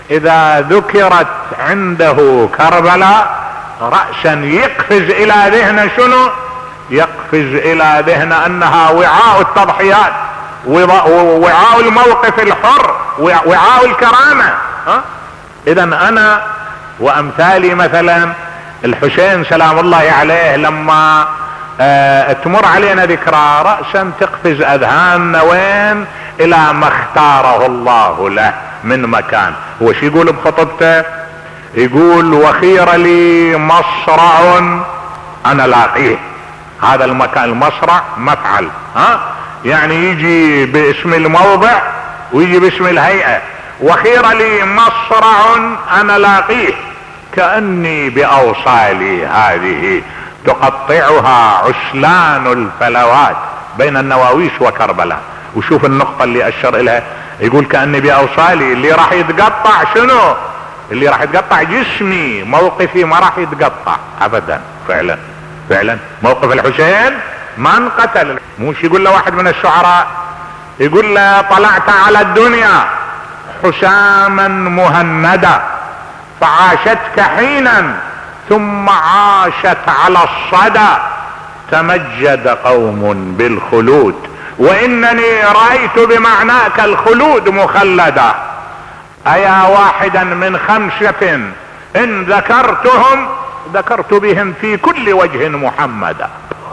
اذا ذكرت عنده كربلاء رأسا يقفز الى ذهن شنو؟ يقفز الى ذهن انها وعاء التضحيات، وعاء الموقف الحر، وعاء الكرامة. ها؟ اذا انا وامثالي مثلا الحسين سلام الله عليه لما اه تمر علينا ذكرى رأسا تقفز اذهاننا وين؟ الى ما اختاره الله له من مكان. هو شو يقول بخطبته؟ يقول وخير لي مصرع انا لاقيه. هذا المكان المصرع مفعل، ها يعني يجي باسم الموضع ويجي باسم الهيئة. وخير لي مصرع انا لاقيه كأني باوصالي هذه تقطعها عسلان الفلوات بين النواويس وكربلاء. وشوف النقطة اللي اشر الها، يقول كأني باوصالي، اللي راح يتقطع شنو؟ اللي راح يتقطع جسمي، موقفي ما راح يتقطع ابدا. فعلا فعلا موقف الحسين ما انقتل. مش يقول له واحد من الشعراء، يقول له طلعت على الدنيا حساما مهندا فعاشتك حينا ثم عاشت على الصدى تمجد قوم بالخلود وانني رأيت بمعناك الخلود مخلدا. ايا واحدا من خمسة ان ذكرتهم ذكرت بهم في كل وجه محمدا.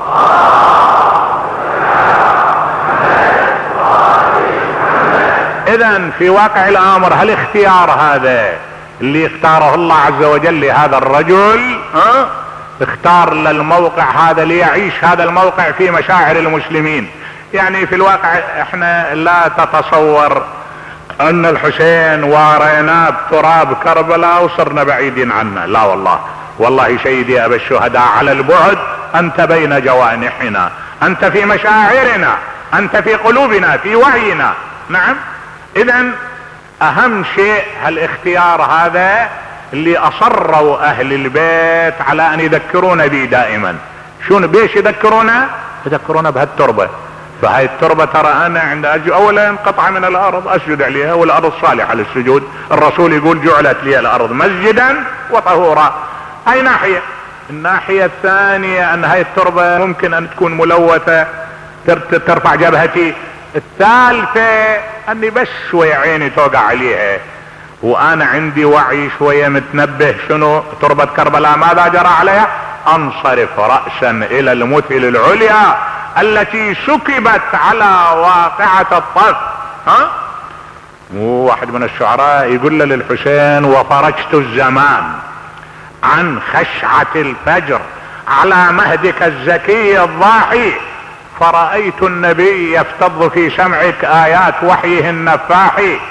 اذا في واقع الامر هالاختيار هذا اللي اختاره الله عز وجل لهذا الرجل، ها اختار للموقع هذا ليعيش هذا الموقع في مشاعر المسلمين. يعني في الواقع احنا لا تتصور ان الحسين واريناه بتراب كربلاء وصرنا بعيدين عنه، لا والله. والله سيدي ابا الشهداء على البعد انت بين جوانحنا، انت في مشاعرنا، انت في قلوبنا، في وعينا. نعم. اذا اهم شيء هالاختيار هذا اللي اصروا اهل البيت على ان يذكرونا به دائما. شنو بيش يذكرونا؟ يذكرونا بهالتربة. فهاي التربة ترى انا عند أجو اولا قطعة من الارض اسجد عليها والارض صالحة للسجود. الرسول يقول جعلت لي الارض مسجدا وطهورا. هاي ناحية. الناحية الثانية ان هاي التربة ممكن ان تكون ملوثة ترفع جبهتي. الثالثة اني بس شوية عيني توقع عليها وانا عندي وعي شوية متنبه شنو تربة كربلاء ماذا جرى عليها، انصرف رأسا الى المثل العليا التي سكبت على واقعة الطف. ها واحد من الشعراء يقول للحسين وفرجت الزمان عن خشعة الفجر على مهدك الزكي الضاحي فرأيت النبي يفتض في سمعك آيات وحيه النفاح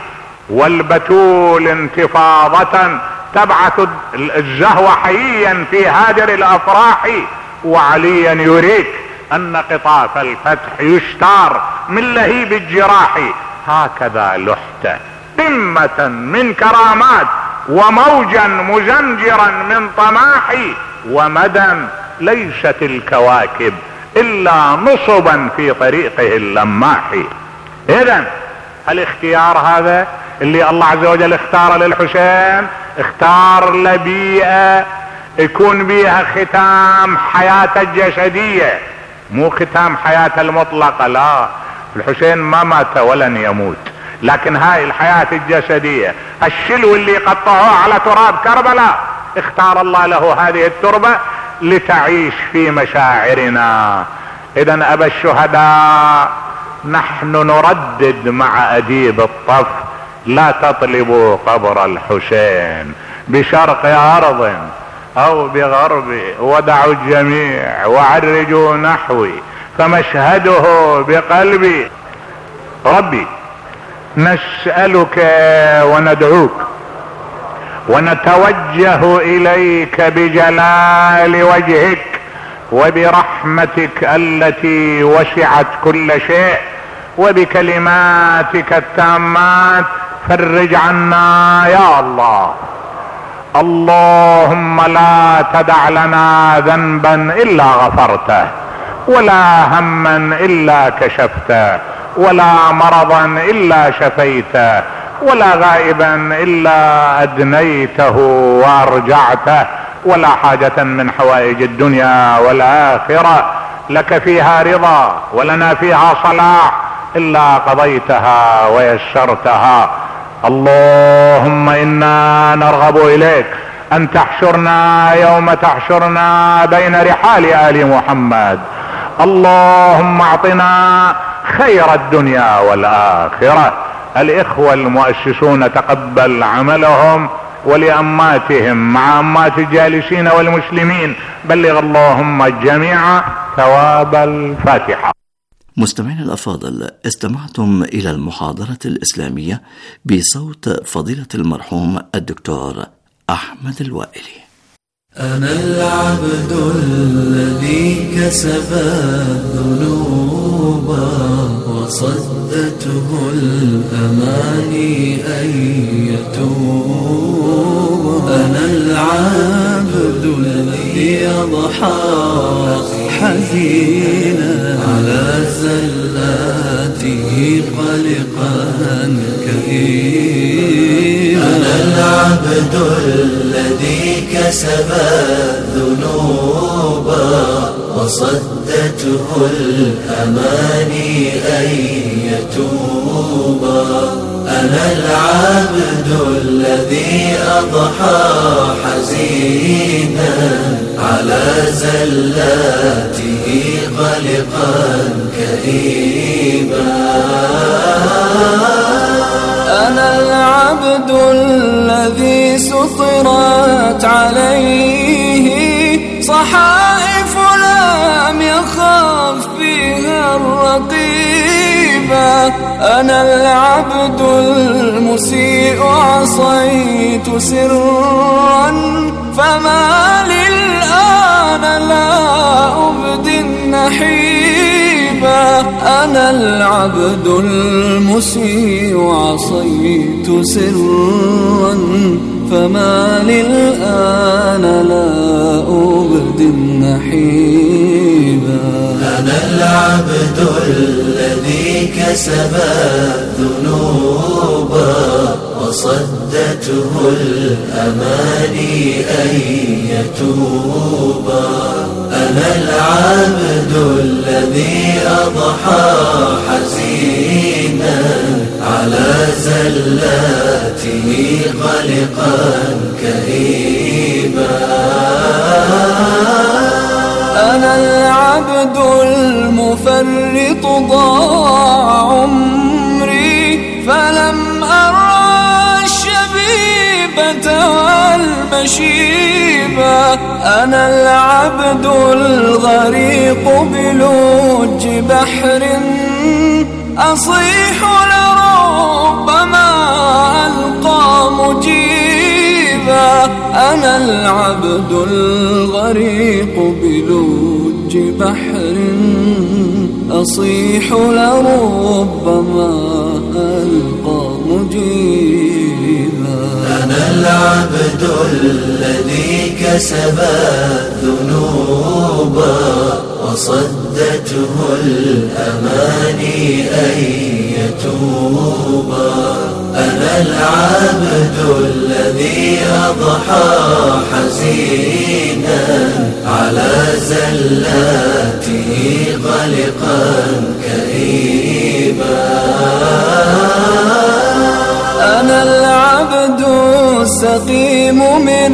والبتول انتفاضة تبعث الزهو حييا في هادر الافراح وعليا يريك ان قطاف الفتح يشتار من لهيب الجراح. هكذا لحت قمة من كرامات وموجا مزمجرا من طماح ومدى ليست الكواكب الا نصبا في طريقه اللماح. اذا الاختيار هذا اللي الله عز وجل اختار للحسين اختار لبيئة يكون بيها ختام حياته الجسدية مو ختام حياته المطلقة. لا الحسين ما مات ولن يموت، لكن هاي الحياة الجسدية الشلو اللي قطعوه على تراب كربلاء اختار الله له هذه التربة لتعيش في مشاعرنا. اذا ابا الشهداء نحن نردد مع اديب الطف لا تطلبوا قبر الحسين بشرق ارض او بغرب ودعوا الجميع وعرجوا نحوي فمشهده بقلبي. ربي نسألك وندعوك ونتوجه اليك بجلال وجهك وبرحمتك التي وسعت كل شيء وبكلماتك التامات فرج عنا يا الله. اللهم لا تدع لنا ذنبا الا غفرته ولا هما الا كشفته ولا مرضا الا شفيته ولا غائبا إلا أدنيته وأرجعته، ولا حاجة من حوائج الدنيا والآخرة لك فيها رضا ولنا فيها صلاح إلا قضيتها ويسرتها. اللهم إنا نرغب إليك أن تحشرنا يوم تحشرنا بين رحال آل محمد. اللهم اعطنا خير الدنيا والآخرة. الإخوة المؤسسون تقبل عملهم، ولأماتهم مع أمات الجالسين والمسلمين بلغ اللهم الجميع ثواب الفاتحة. مستمعينا الأفاضل، استمعتم إلى المحاضرة الإسلامية بصوت فضيلة المرحوم الدكتور أحمد الوائلي. أنا العبد الذي كسب الذنوب وصدته الأماني أن يتوب. أنا العبد الذي أضحى حزينا على زلاته قلقا كئيبا. أنا العبد الذي كسب الذنوب وصدته الأماني أن يتوب. أنا العبد الذي أضحى حزينا على زلاته قلقا كئيبا. أنا العبد الذي سطرت عليه صحائف لم يخاف فيها الرقيبة. أنا العبد المسيء عصيت سرا فما للآن لا أبدي النحيبة. أنا العبد المسيء عصيت سرا فما للآن لا أبدي النحيبة. أنا العبد الذي كسب الذنوب وصدته الأماني أن يتوب. أنا العبد الذي أضحى حزينا على زلاته قلقا كئيبا. أنا العبد المفرط ضاع عمري فلم أرى الشبيبة والمشيبة. أنا العبد الغريق بلوج بحر أصيح لربما ألقى مجيبا. أنا العبد الغريق بلوج بحر أصيح لربما ألقى مجيبا. أنا العبد الذي كسب الذنوب وصدته الأماني أن يتوب. أنا العبد الذي أضحى حزينا على زلاته قلقا كئيبا. أنا العبد السقيم من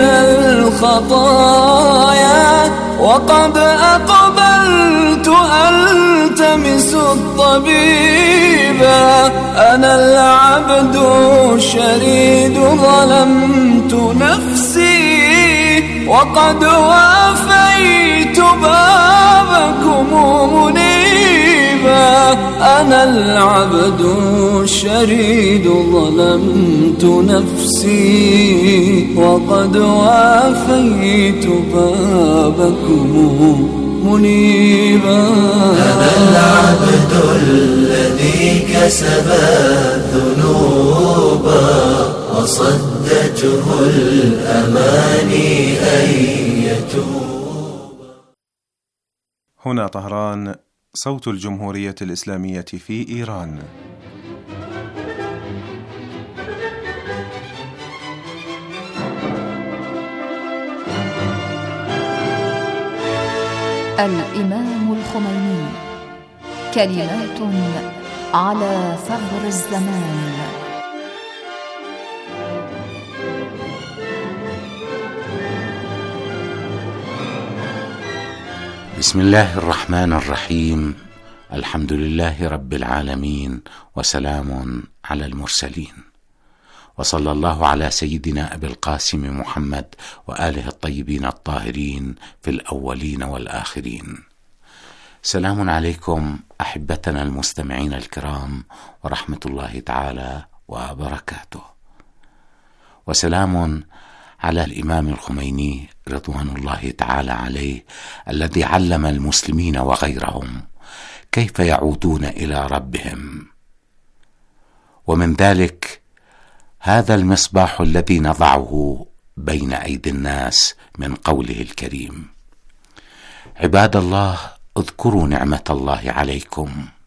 الخطايا وقد أقبلت ألتمس الطبيبا. أنا العبد الشريد ظلمت نفسي وقد وافيت بابكم منيبا. أنا العبد الشريد ظلمت نفسي وقد وافيت بابكم منيبا. أنا العبد الذي كسب الذنوب وصدته الأماني أن يتوب. هنا طهران، صوت الجمهورية الإسلامية في إيران. الإمام الخميني، كلمات على ثغر الزمان. بسم الله الرحمن الرحيم. الحمد لله رب العالمين، وسلام على المرسلين، وصلى الله على سيدنا أبي القاسم محمد وآله الطيبين الطاهرين في الأولين والآخرين. سلام عليكم أحبتنا المستمعين الكرام، ورحمة الله تعالى وبركاته، وسلام على الإمام الخميني رضوان الله تعالى عليه، الذي علم المسلمين وغيرهم كيف يعودون إلى ربهم. ومن ذلك هذا المصباح الذي نضعه بين أيدي الناس من قوله الكريم: عباد الله، اذكروا نعمة الله عليكم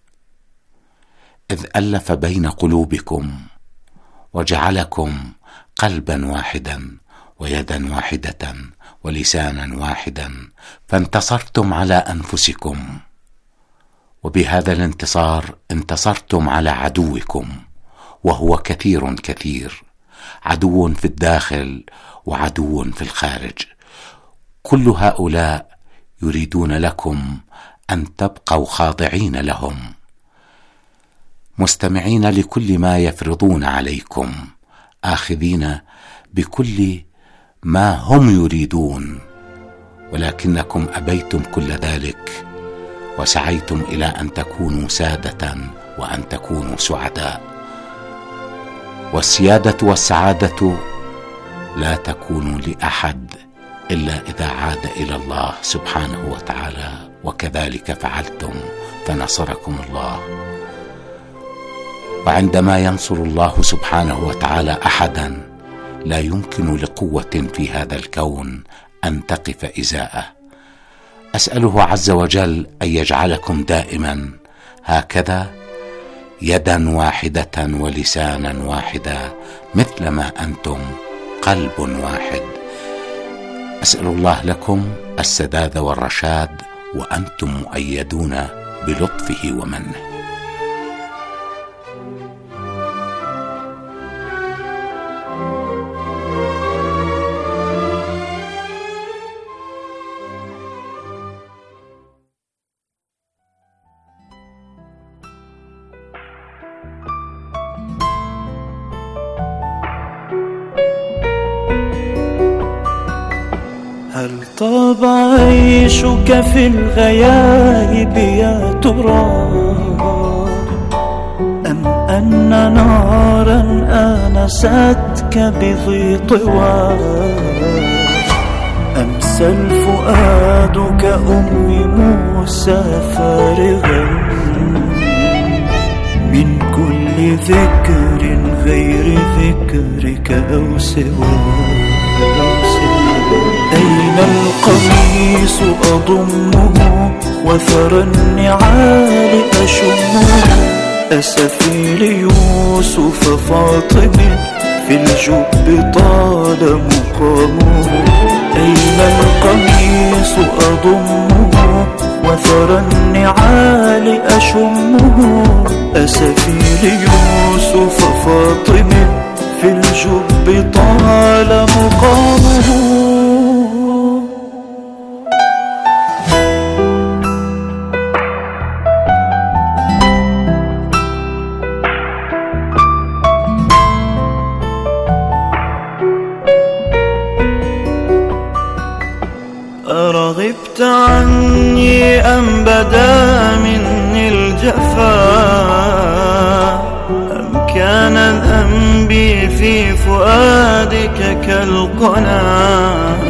إذ ألف بين قلوبكم وجعلكم قلبا واحدا ويدا واحدة ولسانا واحدا، فانتصرتم على أنفسكم، وبهذا الانتصار انتصرتم على عدوكم، وهو كثير كثير، عدو في الداخل وعدو في الخارج. كل هؤلاء يريدون لكم أن تبقوا خاضعين لهم، مستمعين لكل ما يفرضون عليكم، آخذين بكل ما هم يريدون، ولكنكم أبيتم كل ذلك، وسعيتم إلى أن تكونوا سادة وأن تكونوا سعداء. والسيادة والسعادة لا تكون لأحد إلا إذا عاد إلى الله سبحانه وتعالى، وكذلك فعلتم فنصركم الله. وعندما ينصر الله سبحانه وتعالى أحدا، لا يمكن لقوة في هذا الكون أن تقف إزاءه. أسأله عز وجل أن يجعلكم دائما هكذا، يدا واحدة ولسانا واحدا، مثلما أنتم قلب واحد. أسأل الله لكم السداد والرشاد، وأنتم مؤيدون بلطفه ومنه. هل طاب عيشك في الغياهب يا ترى، أم أن نارا آنستك بذي طوى، أمسى الفؤاد كأم موسى فارغا من كل ذكر غير ذكرك أو سواه. أين القميص أضمه وثرى النعال أشمه، أسفي ليوسف فاطم في الجب طال مقامه. أين القميص أضمه وثرى النعال أشمه، أسفي ليوسف فاطم في الجب طال مقامه. أرغبت عني أم بدا مني الجفاء، أم كان ذنبي في فؤادك كالقنا،